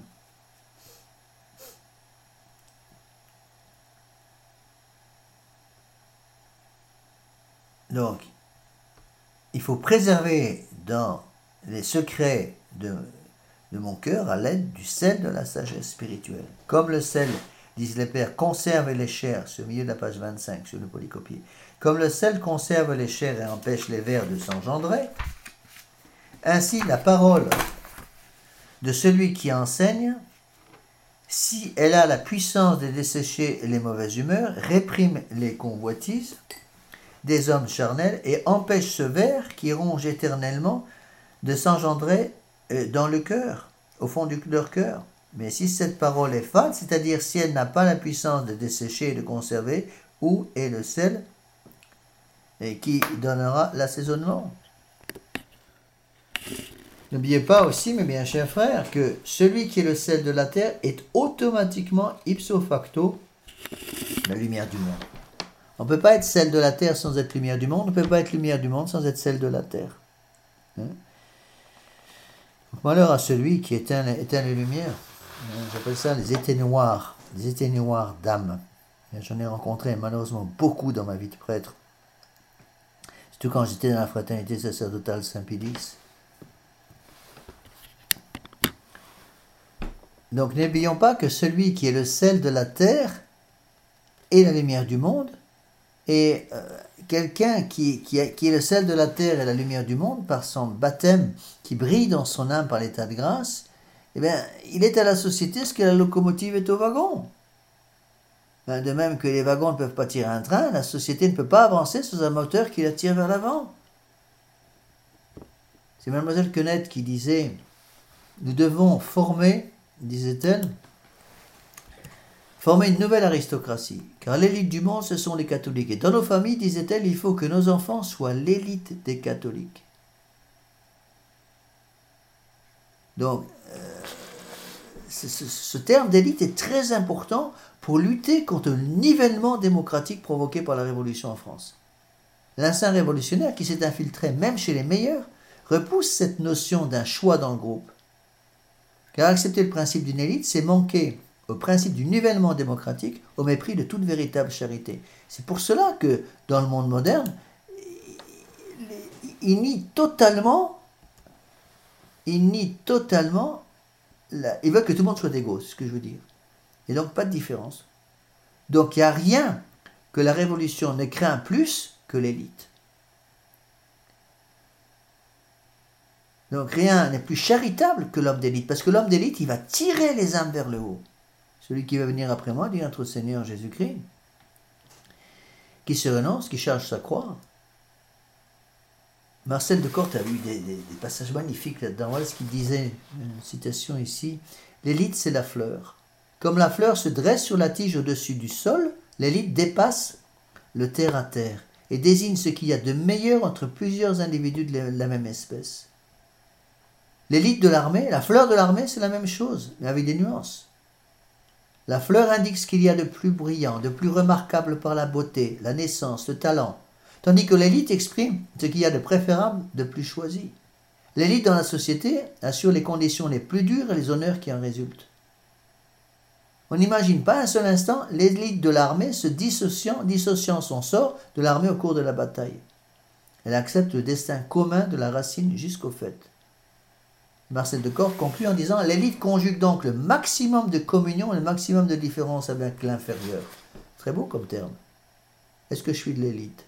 Speaker 1: Donc, il faut préserver dans les secrets de, de mon cœur à l'aide du sel de la sagesse spirituelle. Comme le sel, disent les pères, conserve les chairs, sur le milieu de la page vingt-cinq, sur le polycopier. Comme le sel conserve les chairs et empêche les vers de s'engendrer, ainsi la parole de celui qui enseigne, si elle a la puissance de dessécher les mauvaises humeurs, réprime les convoitises des hommes charnels et empêche ce ver qui ronge éternellement de s'engendrer dans le cœur, au fond de leur cœur. Mais si cette parole est fade, c'est-à-dire si elle n'a pas la puissance de dessécher et de conserver, où est le sel et qui donnera l'assaisonnement? N'oubliez pas aussi, mes bien chers frères, que celui qui est le sel de la terre est automatiquement ipso facto la lumière du monde. On ne peut pas être sel de la terre sans être lumière du monde, on ne peut pas être lumière du monde sans être sel de la terre. Hein? Malheur à celui qui éteint, éteint les lumières. Hein? J'appelle ça les éteignoirs, les éteignoirs d'âme. J'en ai rencontré malheureusement beaucoup dans ma vie de prêtre. Surtout quand j'étais dans la fraternité sacerdotale Saint-Pédis. Donc n'oublions pas que celui qui est le sel de la terre est la lumière du monde. Et euh, quelqu'un qui, qui, qui est le sel de la terre et la lumière du monde, par son baptême qui brille dans son âme par l'état de grâce, eh bien, il est à la société ce que la locomotive est au wagon. De même que les wagons ne peuvent pas tirer un train, la société ne peut pas avancer sans un moteur qui la tire vers l'avant. C'est mademoiselle Quenette qui disait « Nous devons former, disait-elle, former une nouvelle aristocratie, car l'élite du monde, ce sont les catholiques. Et dans nos familles, disait-elle, il faut que nos enfants soient l'élite des catholiques. » Donc, euh, ce, ce terme d'élite est très important pour lutter contre le nivellement démocratique provoqué par la Révolution en France. L'instinct révolutionnaire qui s'est infiltré même chez les meilleurs repousse cette notion d'un choix dans le groupe. Car accepter le principe d'une élite, c'est manquer au principe du nivellement démocratique au mépris de toute véritable charité. C'est pour cela que, dans le monde moderne, il nie totalement, il nie totalement, la, il veut que tout le monde soit égaux, c'est ce que je veux dire. Et donc pas de différence. Donc il n'y a rien que la révolution ne craint plus que l'élite. Donc rien n'est plus charitable que l'homme d'élite, parce que l'homme d'élite, il va tirer les âmes vers le haut. Celui qui va venir après moi, dit notre Seigneur Jésus-Christ, qui se renonce, qui charge sa croix. Marcel de Corte a eu des, des, des passages magnifiques là-dedans. Voilà ce qu'il disait, une citation ici. L'élite, c'est la fleur. Comme la fleur se dresse sur la tige au-dessus du sol, l'élite dépasse le terre à terre et désigne ce qu'il y a de meilleur entre plusieurs individus de la même espèce. L'élite de l'armée, la fleur de l'armée, c'est la même chose, mais avec des nuances. La fleur indique ce qu'il y a de plus brillant, de plus remarquable par la beauté, la naissance, le talent, tandis que l'élite exprime ce qu'il y a de préférable, de plus choisi. L'élite dans la société assure les conditions les plus dures et les honneurs qui en résultent. On n'imagine pas un seul instant l'élite de l'armée se dissociant, dissociant son sort de l'armée au cours de la bataille. Elle accepte le destin commun de la racine jusqu'au fait. Marcel de Corte conclut en disant « L'élite conjugue donc le maximum de communion et le maximum de différence avec l'inférieur. » Très beau comme terme. Est-ce que je suis de l'élite?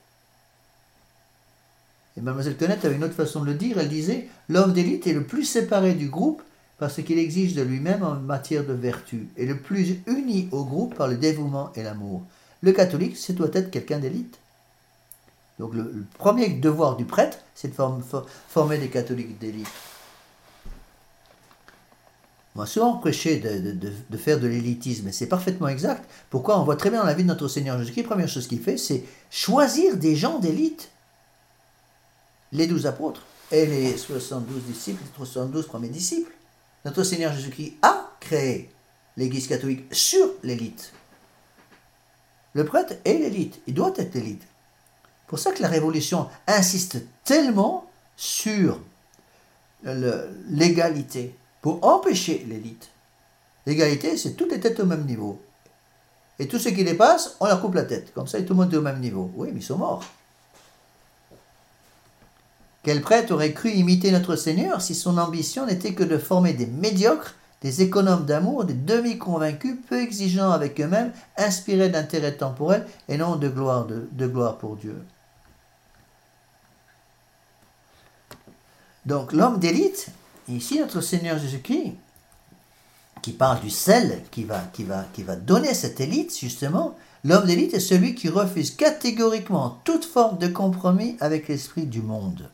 Speaker 1: Et mademoiselle Quenette avait une autre façon de le dire. Elle disait « L'homme d'élite est le plus séparé du groupe parce qu'il exige de lui-même en matière de vertu, et le plus uni au groupe par le dévouement et l'amour. Le catholique, c'est doit être quelqu'un d'élite. » Donc le, le premier devoir du prêtre, c'est de form, for, former des catholiques d'élite. On m'a souvent prêché de, de, de, de faire de l'élitisme, et c'est parfaitement exact. Pourquoi? On voit très bien dans la vie de notre Seigneur Jésus-Christ, la première chose qu'il fait, c'est choisir des gens d'élite. Les douze apôtres et les soixante-douze disciples, les soixante-douze premiers disciples. Notre Seigneur Jésus-Christ a créé l'Église catholique sur l'élite. Le prêtre est l'élite, il doit être l'élite. C'est pour ça que la Révolution insiste tellement sur le, l'égalité, pour empêcher l'élite. L'égalité, c'est toutes les têtes au même niveau. Et tous ceux qui dépassent, on leur coupe la tête. Comme ça, tout le monde est au même niveau. Oui, mais ils sont morts. Quel prêtre aurait cru imiter notre Seigneur si son ambition n'était que de former des médiocres, des économes d'amour, des demi-convaincus, peu exigeants avec eux-mêmes, inspirés d'intérêt temporel et non de gloire, de, de gloire pour Dieu. Donc l'homme d'élite, ici notre Seigneur Jésus-Christ, qui parle du sel qui va, qui va, qui va donner cette élite, justement, l'homme d'élite est celui qui refuse catégoriquement toute forme de compromis avec l'esprit du monde.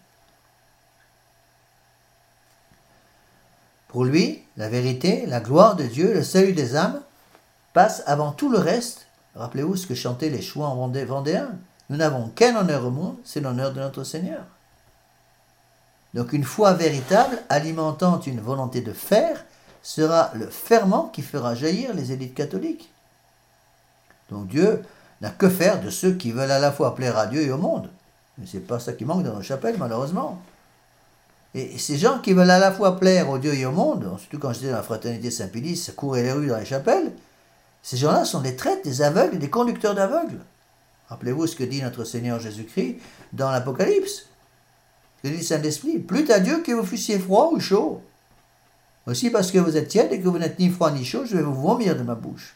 Speaker 1: Pour lui, la vérité, la gloire de Dieu, le salut des âmes, passent avant tout le reste. Rappelez-vous ce que chantaient les chouans vendéens. Nous n'avons qu'un honneur au monde, c'est l'honneur de notre Seigneur. Donc une foi véritable, alimentant une volonté de faire, sera le ferment qui fera jaillir les élites catholiques. Donc Dieu n'a que faire de ceux qui veulent à la fois plaire à Dieu et au monde. Mais ce n'est pas ça qui manque dans nos chapelles, malheureusement. Et ces gens qui veulent à la fois plaire au Dieu et au monde, surtout quand j'étais dans la fraternité Saint-Pédis, ça courait les rues dans les chapelles, ces gens-là sont des traîtres, des aveugles et des conducteurs d'aveugles. Rappelez-vous ce que dit notre Seigneur Jésus-Christ dans l'Apocalypse. Ce que dit Saint-Esprit, plût à Dieu que vous fussiez froid ou chaud. Aussi parce que vous êtes tiède et que vous n'êtes ni froid ni chaud, je vais vous vomir de ma bouche.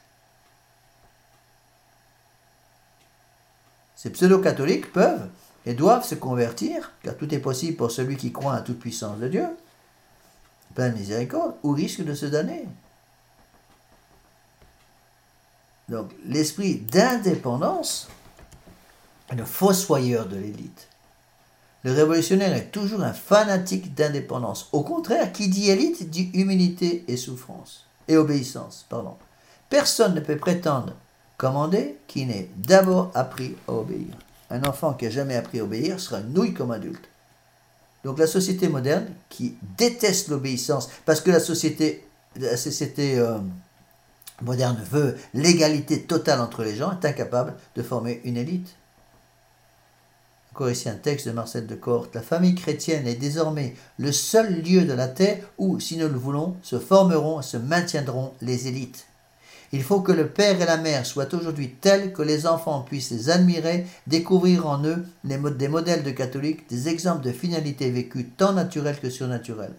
Speaker 1: Ces pseudo-catholiques peuvent et doivent se convertir, car tout est possible pour celui qui croit à toute puissance de Dieu. plein de miséricorde, ou risque de se damner. Donc, l'esprit d'indépendance est le fossoyeur de l'élite. Le révolutionnaire est toujours un fanatique d'indépendance. Au contraire, qui dit élite dit humilité et souffrance, et obéissance, pardon. Personne ne peut prétendre commander qui n'ait d'abord appris à obéir. Un enfant qui n'a jamais appris à obéir sera nouille comme adulte. Donc la société moderne, qui déteste l'obéissance, parce que la société, la société euh, moderne veut l'égalité totale entre les gens, est incapable de former une élite. Encore ici un texte de Marcel de Corte. La famille chrétienne est désormais le seul lieu de la terre où, si nous le voulons, se formeront et se maintiendront les élites. Il faut que le père et la mère soient aujourd'hui tels que les enfants puissent les admirer, découvrir en eux les mod- des modèles de catholiques, des exemples de finalité vécue tant naturelle que surnaturelle.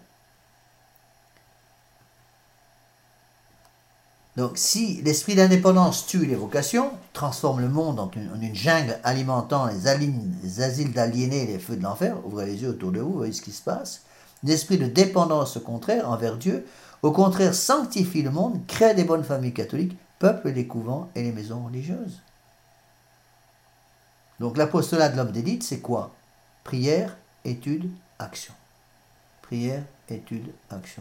Speaker 1: Donc, si l'esprit d'indépendance tue les vocations, transforme le monde en une, en une jungle alimentant les, alignes, les asiles d'aliénés et les feux de l'enfer, ouvrez les yeux autour de vous, voyez ce qui se passe. L'esprit de dépendance, au contraire, envers Dieu, au contraire, sanctifie le monde, crée des bonnes familles catholiques, peuple les couvents et les maisons religieuses. Donc, l'apostolat de l'homme d'élite, c'est quoi? Prière, étude, action. Prière, étude, action.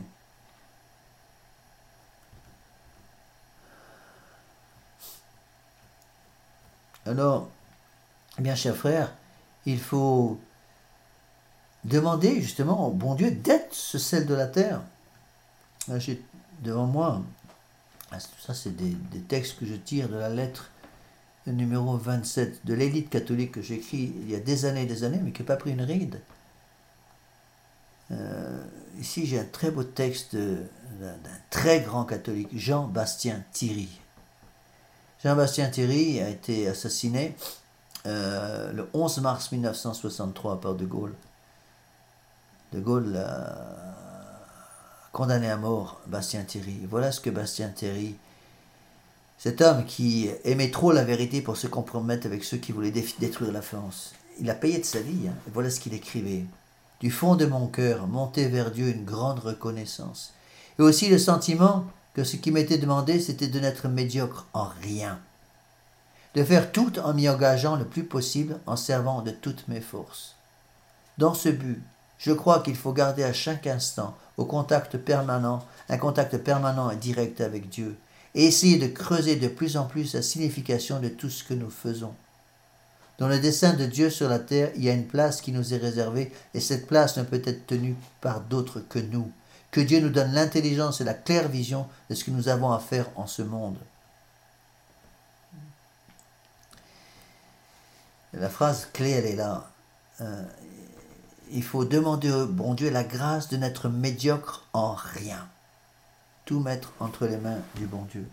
Speaker 1: Alors, eh bien, chers frères, il faut demander justement au bon Dieu d'être ce sel de la terre. Là, j'ai devant moi, ça c'est des, des textes que je tire de la lettre numéro vingt-sept de l'élite catholique que j'ai écrit il y a des années et des années, mais qui n'a pas pris une ride. Euh, ici, j'ai un très beau texte d'un, d'un très grand catholique, Jean-Bastien Thierry. Jean-Bastien Thierry a été assassiné euh, le onze mars mille neuf cent soixante-trois par De Gaulle. De Gaulle l'a condamné à mort Bastien Thierry. Voilà ce que Bastien Thierry, cet homme qui aimait trop la vérité pour se compromettre avec ceux qui voulaient détruire la France, il a payé de sa vie. Hein. Voilà ce qu'il écrivait. Du fond de mon cœur montait vers Dieu une grande reconnaissance. Et aussi le sentiment que ce qui m'était demandé, c'était de n'être médiocre en rien. De faire tout en m'y engageant le plus possible, en servant de toutes mes forces. Dans ce but, je crois qu'il faut garder à chaque instant, au contact permanent, un contact permanent et direct avec Dieu, et essayer de creuser de plus en plus la signification de tout ce que nous faisons. Dans le dessein de Dieu sur la terre, il y a une place qui nous est réservée, et cette place ne peut être tenue par d'autres que nous. Que Dieu nous donne l'intelligence et la claire vision de ce que nous avons à faire en ce monde. La phrase clé, elle est là. Euh, il faut demander au bon Dieu la grâce de n'être médiocre en rien. Tout mettre entre les mains du bon Dieu.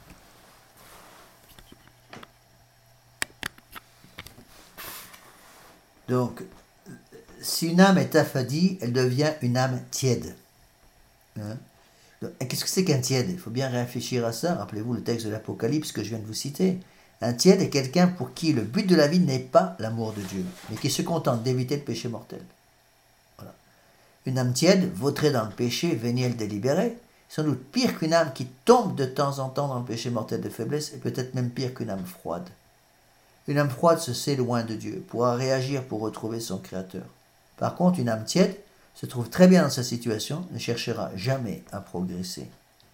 Speaker 1: Donc, si une âme est affadie, elle devient une âme tiède. Hein? Qu'est-ce que c'est qu'un tiède? Il faut bien réfléchir à ça. Rappelez-vous le texte de l'Apocalypse que je viens de vous citer. Un tiède est quelqu'un pour qui le but de la vie n'est pas l'amour de Dieu, mais qui se contente d'éviter le péché mortel. Voilà. Une âme tiède vautrait dans le péché véniel délibéré, sans doute pire qu'une âme qui tombe de temps en temps dans le péché mortel de faiblesse, et peut-être même pire qu'une âme froide. Une âme froide se sait loin de Dieu, pourra réagir pour retrouver son Créateur. Par contre, une âme tiède se trouve très bien dans sa situation, ne cherchera jamais à progresser.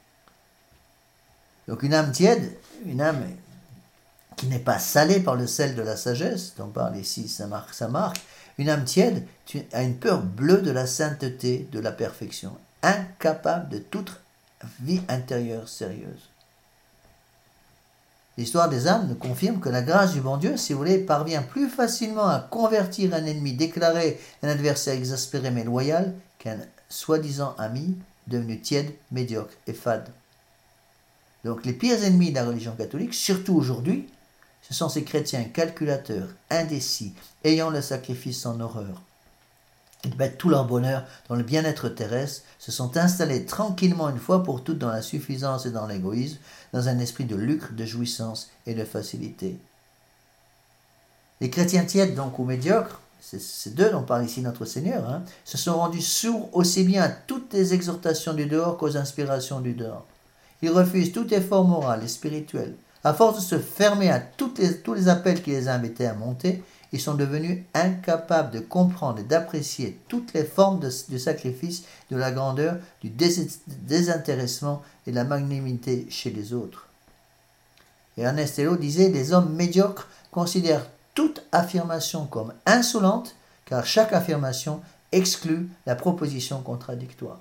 Speaker 1: Donc une âme tiède, une âme qui n'est pas salée par le sel de la sagesse, dont parle ici Saint Marc, Saint Marc, une âme tiède a une peur bleue de la sainteté, de la perfection, incapable de toute vie intérieure sérieuse. L'histoire des âmes nous confirme que la grâce du bon Dieu, si vous voulez, parvient plus facilement à convertir un ennemi déclaré, un adversaire exaspéré mais loyal, qu'un soi-disant ami devenu tiède, médiocre et fade. Donc les pires ennemis de la religion catholique, surtout aujourd'hui, ce sont ces chrétiens calculateurs, indécis, ayant le sacrifice en horreur. Ils mettent tout leur bonheur dans le bien-être terrestre, se sont installés tranquillement une fois pour toutes dans la suffisance et dans l'égoïsme, dans un esprit de lucre, de jouissance et de facilité. Les chrétiens tièdes, donc, ou médiocres, c'est c'est d'eux dont parle ici notre Seigneur, hein, se sont rendus sourds aussi bien à toutes les exhortations du dehors qu'aux inspirations du dehors. Ils refusent tout effort moral et spirituel. À force de se fermer à toutes les, tous les appels qui les invitaient à monter, ils sont devenus incapables de comprendre et d'apprécier toutes les formes de, du sacrifice, de la grandeur, du dés, désintéressement et de la magnanimité chez les autres. Et Ernest Hello disait, les hommes médiocres considèrent toute affirmation comme insolente, car chaque affirmation exclut la proposition contradictoire.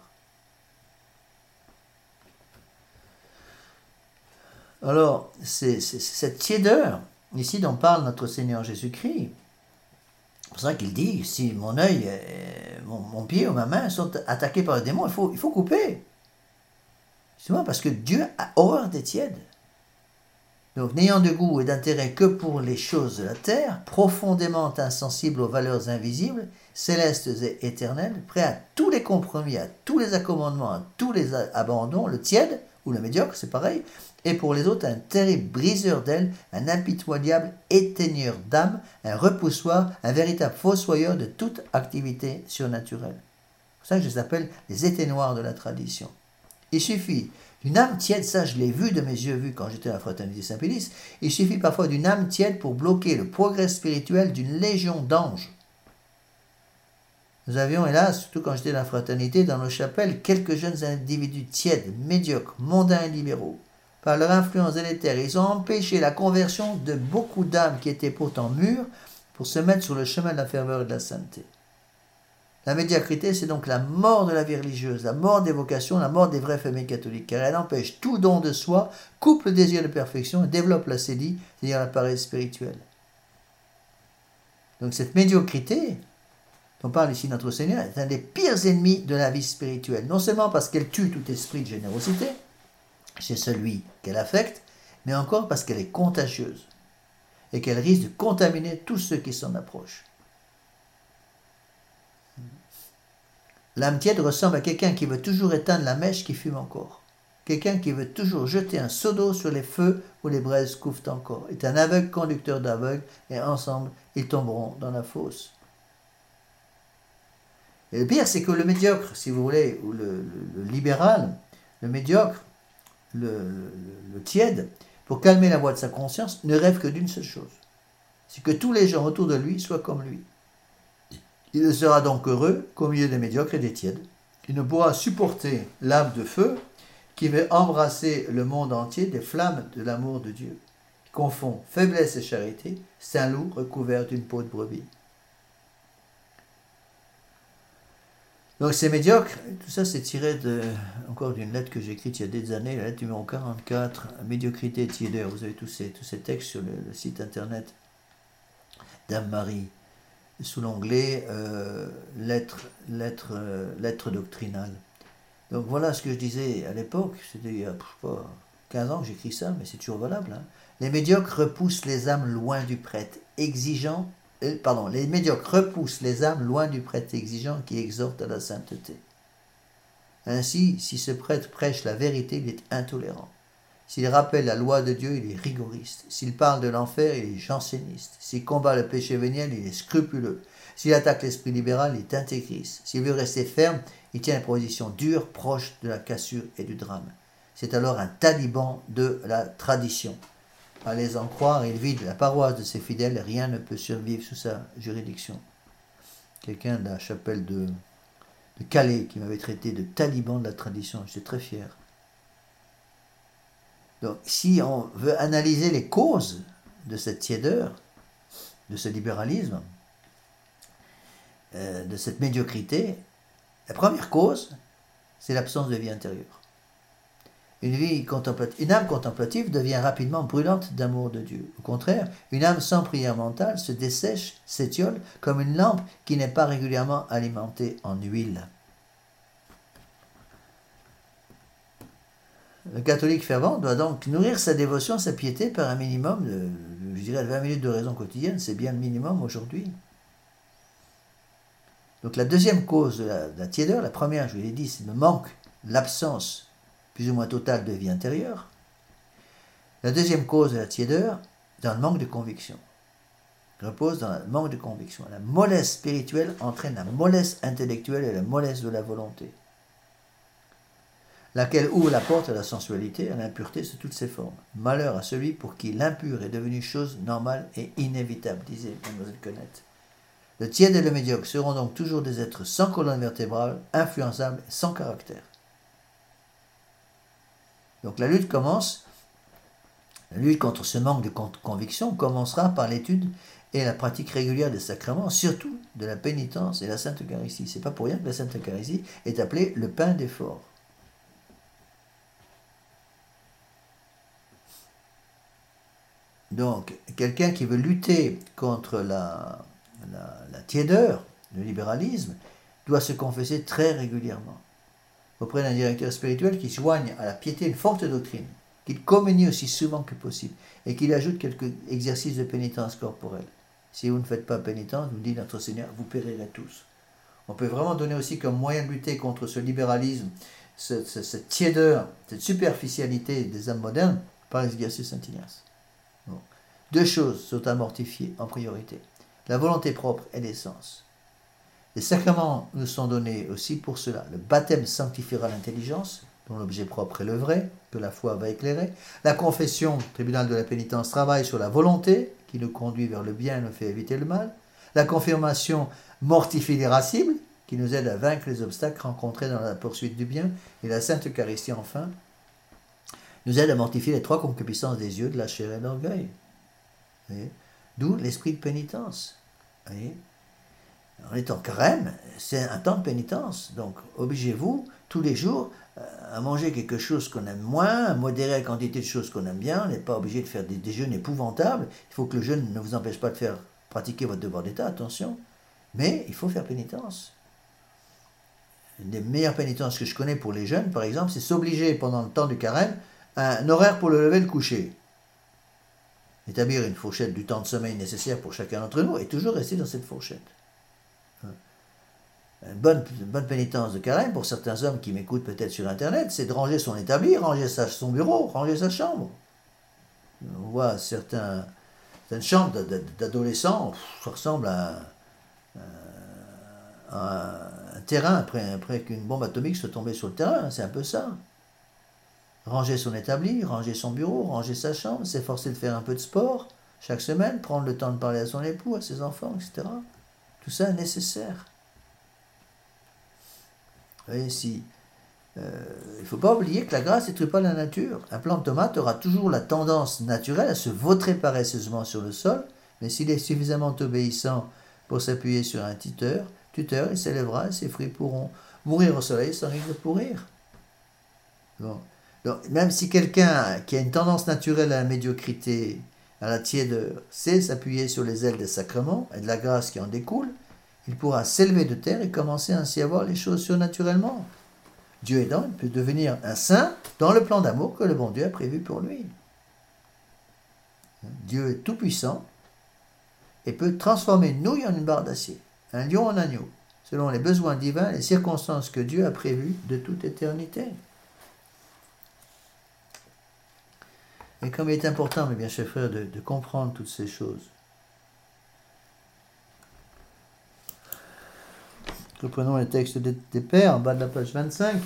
Speaker 1: Alors, c'est, c'est, c'est cette tiédeur, ici dont parle notre Seigneur Jésus-Christ. C'est pour ça qu'il dit, si mon œil, mon, mon pied ou ma main sont attaqués par le démon, il faut, il faut couper. Justement parce que Dieu a horreur des tièdes. Donc, n'ayant de goût et d'intérêt que pour les choses de la terre, profondément insensible aux valeurs invisibles, célestes et éternelles, prêt à tous les compromis, à tous les accommodements, à tous les abandons, le tiède ou le médiocre, c'est pareil, et pour les autres un terrible briseur d'ailes, un impitoyable éteigneur d'âme, un repoussoir, un véritable fossoyeur de toute activité surnaturelle. C'est pour ça que je les appelle les éteignoirs de la tradition. Il suffit d'une âme tiède, ça je l'ai vu de mes yeux vus quand j'étais à la fraternité Saint-Pédis, il suffit parfois d'une âme tiède pour bloquer le progrès spirituel d'une légion d'anges. Nous avions, hélas, surtout quand j'étais dans la fraternité, dans nos chapelles, quelques jeunes individus tièdes, médiocres, mondains et libéraux. Par leur influence délétère, ils ont empêché la conversion de beaucoup d'âmes qui étaient pourtant mûres pour se mettre sur le chemin de la ferveur et de la sainteté. La médiocrité, c'est donc la mort de la vie religieuse, la mort des vocations, la mort des vraies familles catholiques, car elle empêche tout don de soi, coupe le désir de perfection et développe la cédille, c'est-à-dire la paresse spirituelle. Donc cette médiocrité, dont parle ici notre Seigneur, est un des pires ennemis de la vie spirituelle, non seulement parce qu'elle tue tout esprit de générosité chez celui qu'elle affecte, mais encore parce qu'elle est contagieuse et qu'elle risque de contaminer tous ceux qui s'en approchent. L'âme tiède ressemble à quelqu'un qui veut toujours éteindre la mèche qui fume encore. Quelqu'un qui veut toujours jeter un seau d'eau sur les feux où les braises couvrent encore. Est un aveugle conducteur d'aveugles et ensemble, ils tomberont dans la fosse. Et le pire, c'est que le médiocre, si vous voulez, ou le, le, le libéral, le médiocre, le, le, le tiède, pour calmer la voix de sa conscience, ne rêve que d'une seule chose. C'est que tous les gens autour de lui soient comme lui. Il ne sera donc heureux qu'au milieu des médiocres et des tièdes. Il ne pourra supporter l'âme de feu qui veut embrasser le monde entier des flammes de l'amour de Dieu, qui confond faiblesse et charité, c'est un loup recouvert d'une peau de brebis. Donc c'est médiocre, tout ça c'est tiré de, encore d'une lettre que j'ai écrite il y a des années, la lettre numéro quarante-quatre, Médiocrité et tiédeur. Vous avez tous ces, tous ces textes sur le, le site internet Dame Marie, sous l'onglet euh, lettres lettre, euh, lettre doctrinales. Donc voilà ce que je disais à l'époque, c'était il y a je sais pas, quinze ans que j'écris ça, mais c'est toujours valable. Hein. Les médiocres repoussent les âmes loin du prêtre, exigeant Pardon, les médiocres repoussent les âmes loin du prêtre exigeant qui exhorte à la sainteté. Ainsi, si ce prêtre prêche la vérité, il est intolérant. S'il rappelle la loi de Dieu, il est rigoriste. S'il parle de l'enfer, il est janséniste. S'il combat le péché véniel, il est scrupuleux. S'il attaque l'esprit libéral, il est intégriste. S'il veut rester ferme, il tient une position dure, proche de la cassure et du drame. C'est alors un taliban de la tradition. À les en croire, il vide la paroisse de ses fidèles, rien ne peut survivre sous sa juridiction. Quelqu'un de la chapelle de, de Calais qui m'avait traité de taliban de la tradition, j'étais très fier. Donc, si on veut analyser les causes de cette tiédeur, de ce libéralisme, euh, de cette médiocrité, la première cause, c'est l'absence de vie intérieure. Une, vie contemplative, une âme contemplative devient rapidement brûlante d'amour de Dieu. Au contraire, une âme sans prière mentale se dessèche, s'étiole, comme une lampe qui n'est pas régulièrement alimentée en huile. Le catholique fervent doit donc nourrir sa dévotion, sa piété par un minimum de, je dirais, vingt minutes de raison quotidienne, c'est bien le minimum aujourd'hui. Donc la deuxième cause de la, de la tiédeur, la première, je vous l'ai dit, c'est le manque, l'absence plus ou moins totale de vie intérieure. La deuxième cause de la tiédeur, dans le manque de conviction. repose dans le manque de conviction. La mollesse spirituelle entraîne la mollesse intellectuelle et la mollesse de la volonté, laquelle ouvre la porte à la sensualité, à l'impureté sous toutes ses formes. Malheur à celui pour qui l'impur est devenu chose normale et inévitable, disait Mademoiselle Connette. Le tiède et le médiocre seront donc toujours des êtres sans colonne vertébrale, influençables et sans caractère. Donc la lutte commence, la lutte contre ce manque de conviction commencera par l'étude et la pratique régulière des sacrements, surtout de la pénitence et la Sainte Eucharistie. C'est pas pour rien que la Sainte Eucharistie est appelée le pain d'effort. Donc, quelqu'un qui veut lutter contre la, la, la tiédeur, le libéralisme, doit se confesser très régulièrement auprès d'un directeur spirituel qui joigne à la piété une forte doctrine, qu'il communie aussi souvent que possible et qu'il ajoute quelques exercices de pénitence corporelle. Si vous ne faites pas pénitence, vous dit notre Seigneur, vous périrez tous. On peut vraiment donner aussi comme moyen de lutter contre ce libéralisme, ce, ce, cette tiédeur, cette superficialité des hommes modernes, par l'exercice Saint-Ignace. Bon. Deux choses sont à mortifier en priorité, la volonté propre et l'essence. Les sacrements nous sont donnés aussi pour cela. Le baptême sanctifiera l'intelligence, dont l'objet propre est le vrai, que la foi va éclairer. La confession, tribunal de la pénitence, travaille sur la volonté, qui nous conduit vers le bien et nous fait éviter le mal. La confirmation mortifie l'irascible, qui nous aide à vaincre les obstacles rencontrés dans la poursuite du bien. Et la Sainte Eucharistie, enfin, nous aide à mortifier les trois concupiscences des yeux, de la chair et de l'orgueil. D'où l'esprit de pénitence. Voyez, on est en carême, c'est un temps de pénitence. Donc, obligez-vous tous les jours à manger quelque chose qu'on aime moins, à modérer la quantité de choses qu'on aime bien. On n'est pas obligé de faire des, des jeûnes épouvantables. Il faut que le jeûne ne vous empêche pas de faire pratiquer votre devoir d'état, attention. Mais il faut faire pénitence. Une des meilleures pénitences que je connais pour les jeunes, par exemple, c'est s'obliger pendant le temps du carême à un horaire pour le lever et le coucher. Établir une fourchette du temps de sommeil nécessaire pour chacun d'entre nous et toujours rester dans cette fourchette. Une bonne, une bonne pénitence de carême pour certains hommes qui m'écoutent peut-être sur Internet, c'est de ranger son établi, ranger sa, son bureau, ranger sa chambre. On voit certains, certaines chambres d'adolescents, ça ressemble à, à, à un terrain après, après qu'une bombe atomique soit tombée sur le terrain, c'est un peu ça. Ranger son établi, ranger son bureau, ranger sa chambre, s'efforcer de faire un peu de sport chaque semaine, prendre le temps de parler à son époux, à ses enfants, et cetera. Tout ça est nécessaire. Vous voyez, si, euh, il ne faut pas oublier que la grâce n'est pas la nature. Un plant de tomate aura toujours la tendance naturelle à se vautrer paresseusement sur le sol, mais s'il est suffisamment obéissant pour s'appuyer sur un tuteur, tuteur, il s'élèvera et ses fruits pourront mourir au soleil sans risque de pourrir. Bon. Donc, même si quelqu'un qui a une tendance naturelle à la médiocrité, à la tiédeur, sait s'appuyer sur les ailes des sacrements et de la grâce qui en découle, il pourra s'élever de terre et commencer ainsi à voir les choses surnaturellement. Dieu aidant, il peut devenir un saint dans le plan d'amour que le bon Dieu a prévu pour lui. Dieu est tout-puissant et peut transformer une nouille en une barre d'acier, un lion en agneau, selon les besoins divins et les circonstances que Dieu a prévues de toute éternité. Et comme il est important, mes bien chers frères, de, de comprendre toutes ces choses, reprenons les textes des, des Pères, en bas de la page vingt-cinq.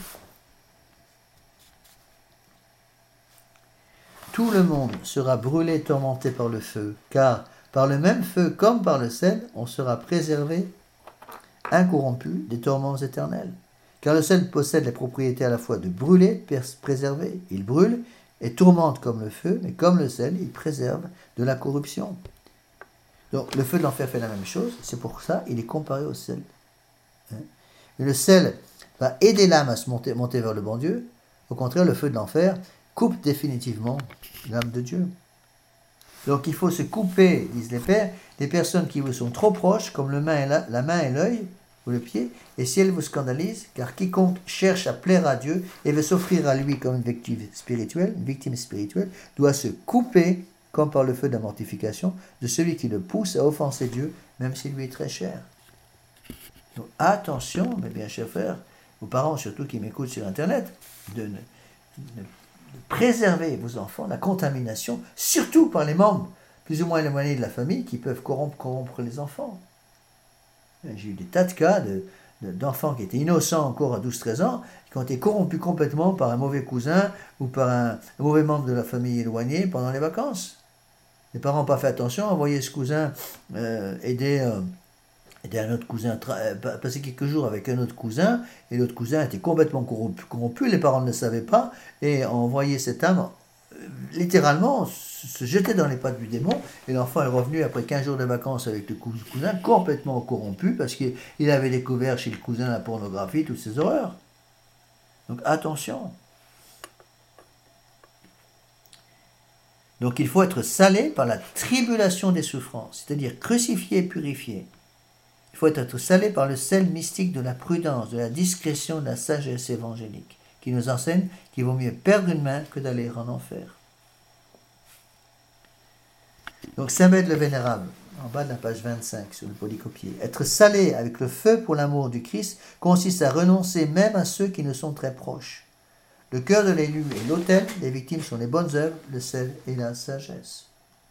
Speaker 1: Tout le monde sera brûlé, tourmenté par le feu, car par le même feu comme par le sel, on sera préservé, incorrompu, des tourments éternels. Car le sel possède les propriétés à la fois de brûler, de préserver. Il brûle et tourmente comme le feu, mais comme le sel, il préserve de la corruption. Donc le feu de l'enfer fait la même chose, c'est pour ça qu'il est comparé au sel. Hein? Mais le sel va aider l'âme à se monter, monter vers le bon Dieu. Au contraire, le feu de l'enfer coupe définitivement l'âme de Dieu. Donc il faut se couper, disent les pères, des personnes qui vous sont trop proches, comme le main et la, la main et l'œil, ou le pied, et si elles vous scandalisent, car quiconque cherche à plaire à Dieu et veut s'offrir à lui comme une victime spirituelle, une victime spirituelle, doit se couper, comme par le feu de la mortification, de celui qui le pousse à offenser Dieu, même s'il lui est très cher. Donc attention, mes bien chers frères, vos parents surtout qui m'écoutent sur Internet, de, de, de préserver vos enfants de la contamination, surtout par les membres plus ou moins éloignés de la famille qui peuvent corrompre, corrompre les enfants. J'ai eu des tas de cas de, de, d'enfants qui étaient innocents encore à douze treize ans, qui ont été corrompus complètement par un mauvais cousin ou par un, un mauvais membre de la famille éloignée pendant les vacances. Les parents n'ont pas fait attention, envoyaient ce cousin euh, aider, euh, aider un autre cousin, tra- passer quelques jours avec un autre cousin, et l'autre cousin était complètement corrompu, corrompu, les parents ne le savaient pas, et envoyaient cette âme, euh, littéralement, se jeter dans les pattes du démon, et l'enfant est revenu après quinze jours de vacances avec le cousin, complètement corrompu, parce qu'il avait découvert chez le cousin la pornographie, toutes ces horreurs. Donc attention. Donc il faut être salé par la tribulation des souffrances, c'est-à-dire crucifié et purifié. Il faut être salé par le sel mystique de la prudence, de la discrétion, de la sagesse évangélique, qui nous enseigne qu'il vaut mieux perdre une main que d'aller en enfer. Donc Saint Bède le Vénérable, en bas de la page vingt-cinq sur le polycopier. Être salé avec le feu pour l'amour du Christ consiste à renoncer même à ceux qui nous sont très proches. Le cœur de l'élu est l'autel, les victimes sont les bonnes œuvres, le sel et la sagesse.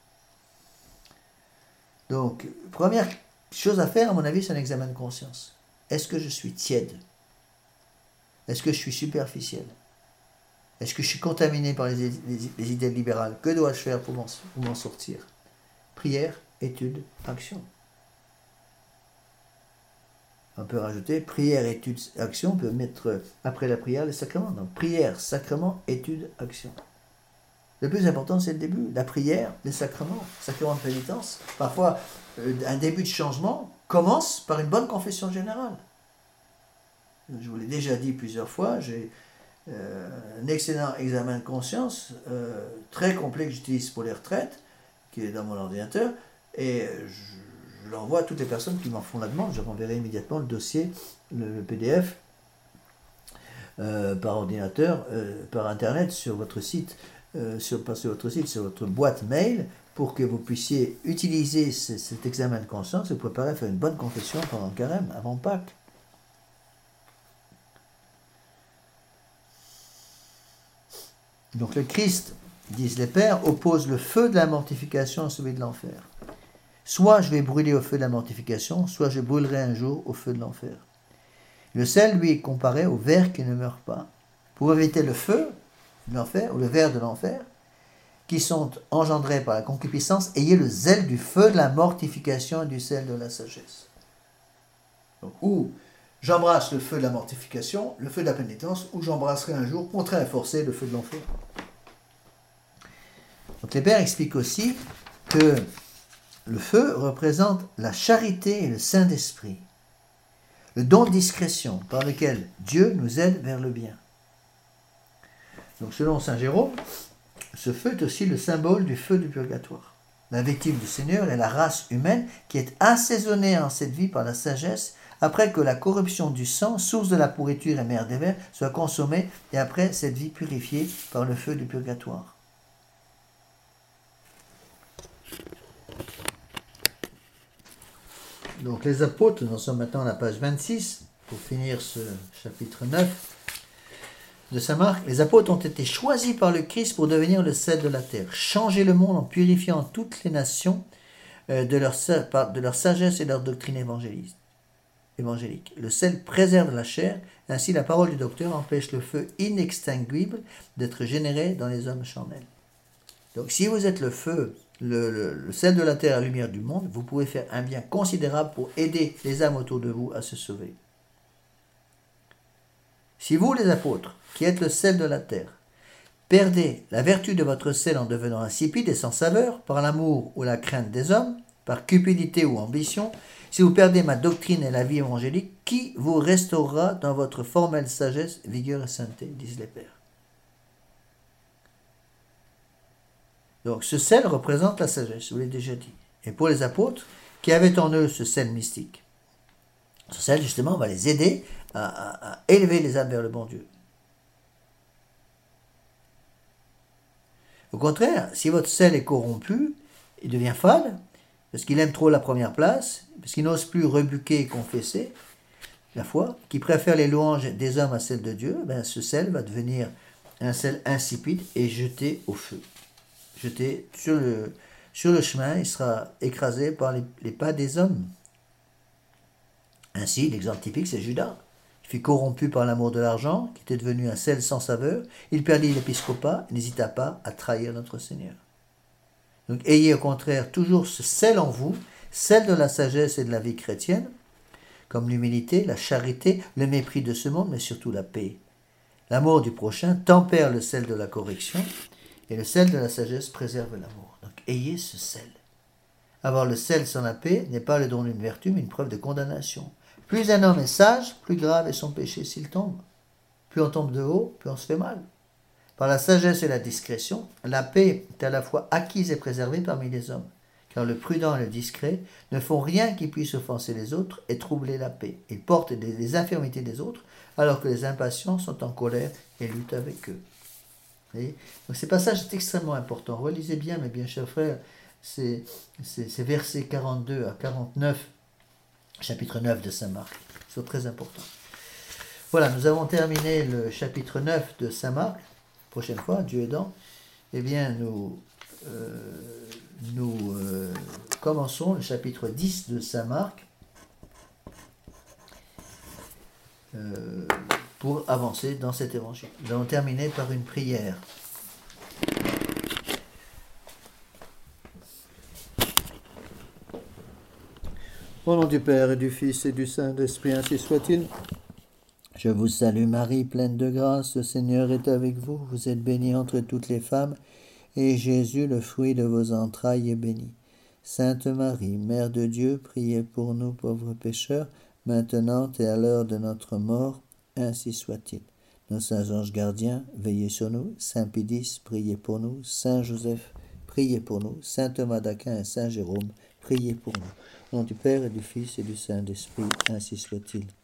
Speaker 1: Donc, première chose à faire, à mon avis, c'est un examen de conscience. Est-ce que je suis tiède? Est-ce que je suis superficiel? Est-ce que je suis contaminé par les, les, les idées libérales? Que dois-je faire pour m'en, pour m'en sortir? Prière, étude, action. On peut rajouter prière, étude, action. On peut mettre après la prière les sacrements. Donc prière, sacrement, étude, action. Le plus important, c'est le début. La prière, les sacrements, sacrement de pénitence. Parfois, euh, un début de changement commence par une bonne confession générale. Je vous l'ai déjà dit plusieurs fois, j'ai euh, un excellent examen de conscience, euh, très complet que j'utilise pour les retraites, qui est dans mon ordinateur, et je Je l'envoie à toutes les personnes qui m'en font la demande. Je renverrai immédiatement le dossier, le, le P D F, euh, par ordinateur, euh, par Internet, sur votre site, euh, sur, pas sur votre site, sur votre boîte mail, pour que vous puissiez utiliser ce, cet examen de conscience et vous préparer à faire une bonne confession pendant le carême, avant Pâques. Donc le Christ, disent les pères, oppose le feu de la mortification à celui de l'enfer. Soit je vais brûler au feu de la mortification, soit je brûlerai un jour au feu de l'enfer. Le sel, lui, est comparé au ver qui ne meurt pas. Pour éviter le feu de l'enfer, ou le ver de l'enfer, qui sont engendrés par la concupiscence, ayez le zèle du feu de la mortification et du sel de la sagesse. Donc, ou j'embrasse le feu de la mortification, le feu de la pénitence, ou j'embrasserai un jour, contraint et forcé, le feu de l'enfer. Donc les pères expliquent aussi que le feu représente la charité et le Saint-Esprit, le don de discrétion par lequel Dieu nous aide vers le bien. Donc selon saint Jérôme, ce feu est aussi le symbole du feu du purgatoire. La victime du Seigneur est la race humaine qui est assaisonnée en cette vie par la sagesse après que la corruption du sang, source de la pourriture et mère des vers, soit consommée et après cette vie purifiée par le feu du purgatoire. Donc les apôtres, nous en sommes maintenant à la page vingt-six, pour finir ce chapitre neuf de saint Marc. Les apôtres ont été choisis par le Christ pour devenir le sel de la terre, changer le monde en purifiant toutes les nations de leur, de leur sagesse et de leur doctrine évangélique. Le sel préserve la chair, ainsi la parole du docteur empêche le feu inextinguible d'être généré dans les hommes charnels. Donc si vous êtes le feu, le, le, le sel de la terre, la lumière du monde, vous pouvez faire un bien considérable pour aider les âmes autour de vous à se sauver. Si vous, les apôtres, qui êtes le sel de la terre, perdez la vertu de votre sel en devenant insipide et sans saveur, par l'amour ou la crainte des hommes, par cupidité ou ambition, si vous perdez ma doctrine et la vie évangélique, qui vous restaurera dans votre formelle sagesse, vigueur et sainteté, disent les pères. Donc ce sel représente la sagesse, je vous l'ai déjà dit. Et pour les apôtres, qui avaient en eux ce sel mystique, ce sel justement va les aider à, à, à élever les âmes vers le bon Dieu. Au contraire, si votre sel est corrompu, il devient fade, parce qu'il aime trop la première place, parce qu'il n'ose plus rebuquer et confesser la foi, qui préfère les louanges des hommes à celles de Dieu, ben ce sel va devenir un sel insipide et jeté au feu. Jeté sur le, Sur le chemin, il sera écrasé par les, les pas des hommes. Ainsi, l'exemple typique, c'est Judas. Il fut corrompu par l'amour de l'argent, qui était devenu un sel sans saveur. Il perdit l'épiscopat et n'hésita pas à trahir notre Seigneur. Donc, ayez au contraire toujours ce sel en vous, sel de la sagesse et de la vie chrétienne, comme l'humilité, la charité, le mépris de ce monde, mais surtout la paix. L'amour du prochain tempère le sel de la correction, et le sel de la sagesse préserve l'amour. Donc, ayez ce sel. Avoir le sel sans la paix n'est pas le don d'une vertu, mais une preuve de condamnation. Plus un homme est sage, plus grave est son péché s'il tombe. Plus on tombe de haut, plus on se fait mal. Par la sagesse et la discrétion, la paix est à la fois acquise et préservée parmi les hommes, car le prudent et le discret ne font rien qui puisse offenser les autres et troubler la paix. Ils portent les, les infirmités des autres, alors que les impatients sont en colère et luttent avec eux. Voyez. Donc ces passages sont extrêmement importants. Relisez bien, mes bien chers frères, ces, ces, ces versets quarante-deux à quarante-neuf, chapitre neuf de saint Marc, sont très importants. Voilà, nous avons terminé le chapitre neuf de saint Marc. Prochaine fois, Dieu aidant, eh bien, nous, euh, nous euh, commençons le chapitre dix de saint Marc euh, pour avancer dans cet évangile. Nous allons terminer par une prière. Au nom du Père et du Fils et du Saint-Esprit, ainsi soit-il. Je vous salue Marie, pleine de grâce, le Seigneur est avec vous. Vous êtes bénie entre toutes les femmes, et Jésus, le fruit de vos entrailles, est béni. Sainte Marie, Mère de Dieu, priez pour nous pauvres pécheurs, maintenant et à l'heure de notre mort, ainsi soit-il. Nos saints anges gardiens, veillez sur nous. Saint Pédis, priez pour nous. Saint Joseph, priez pour nous. Saint Thomas d'Aquin et Saint Jérôme, priez pour nous. Au nom du Père et du Fils et du Saint-Esprit, ainsi soit-il.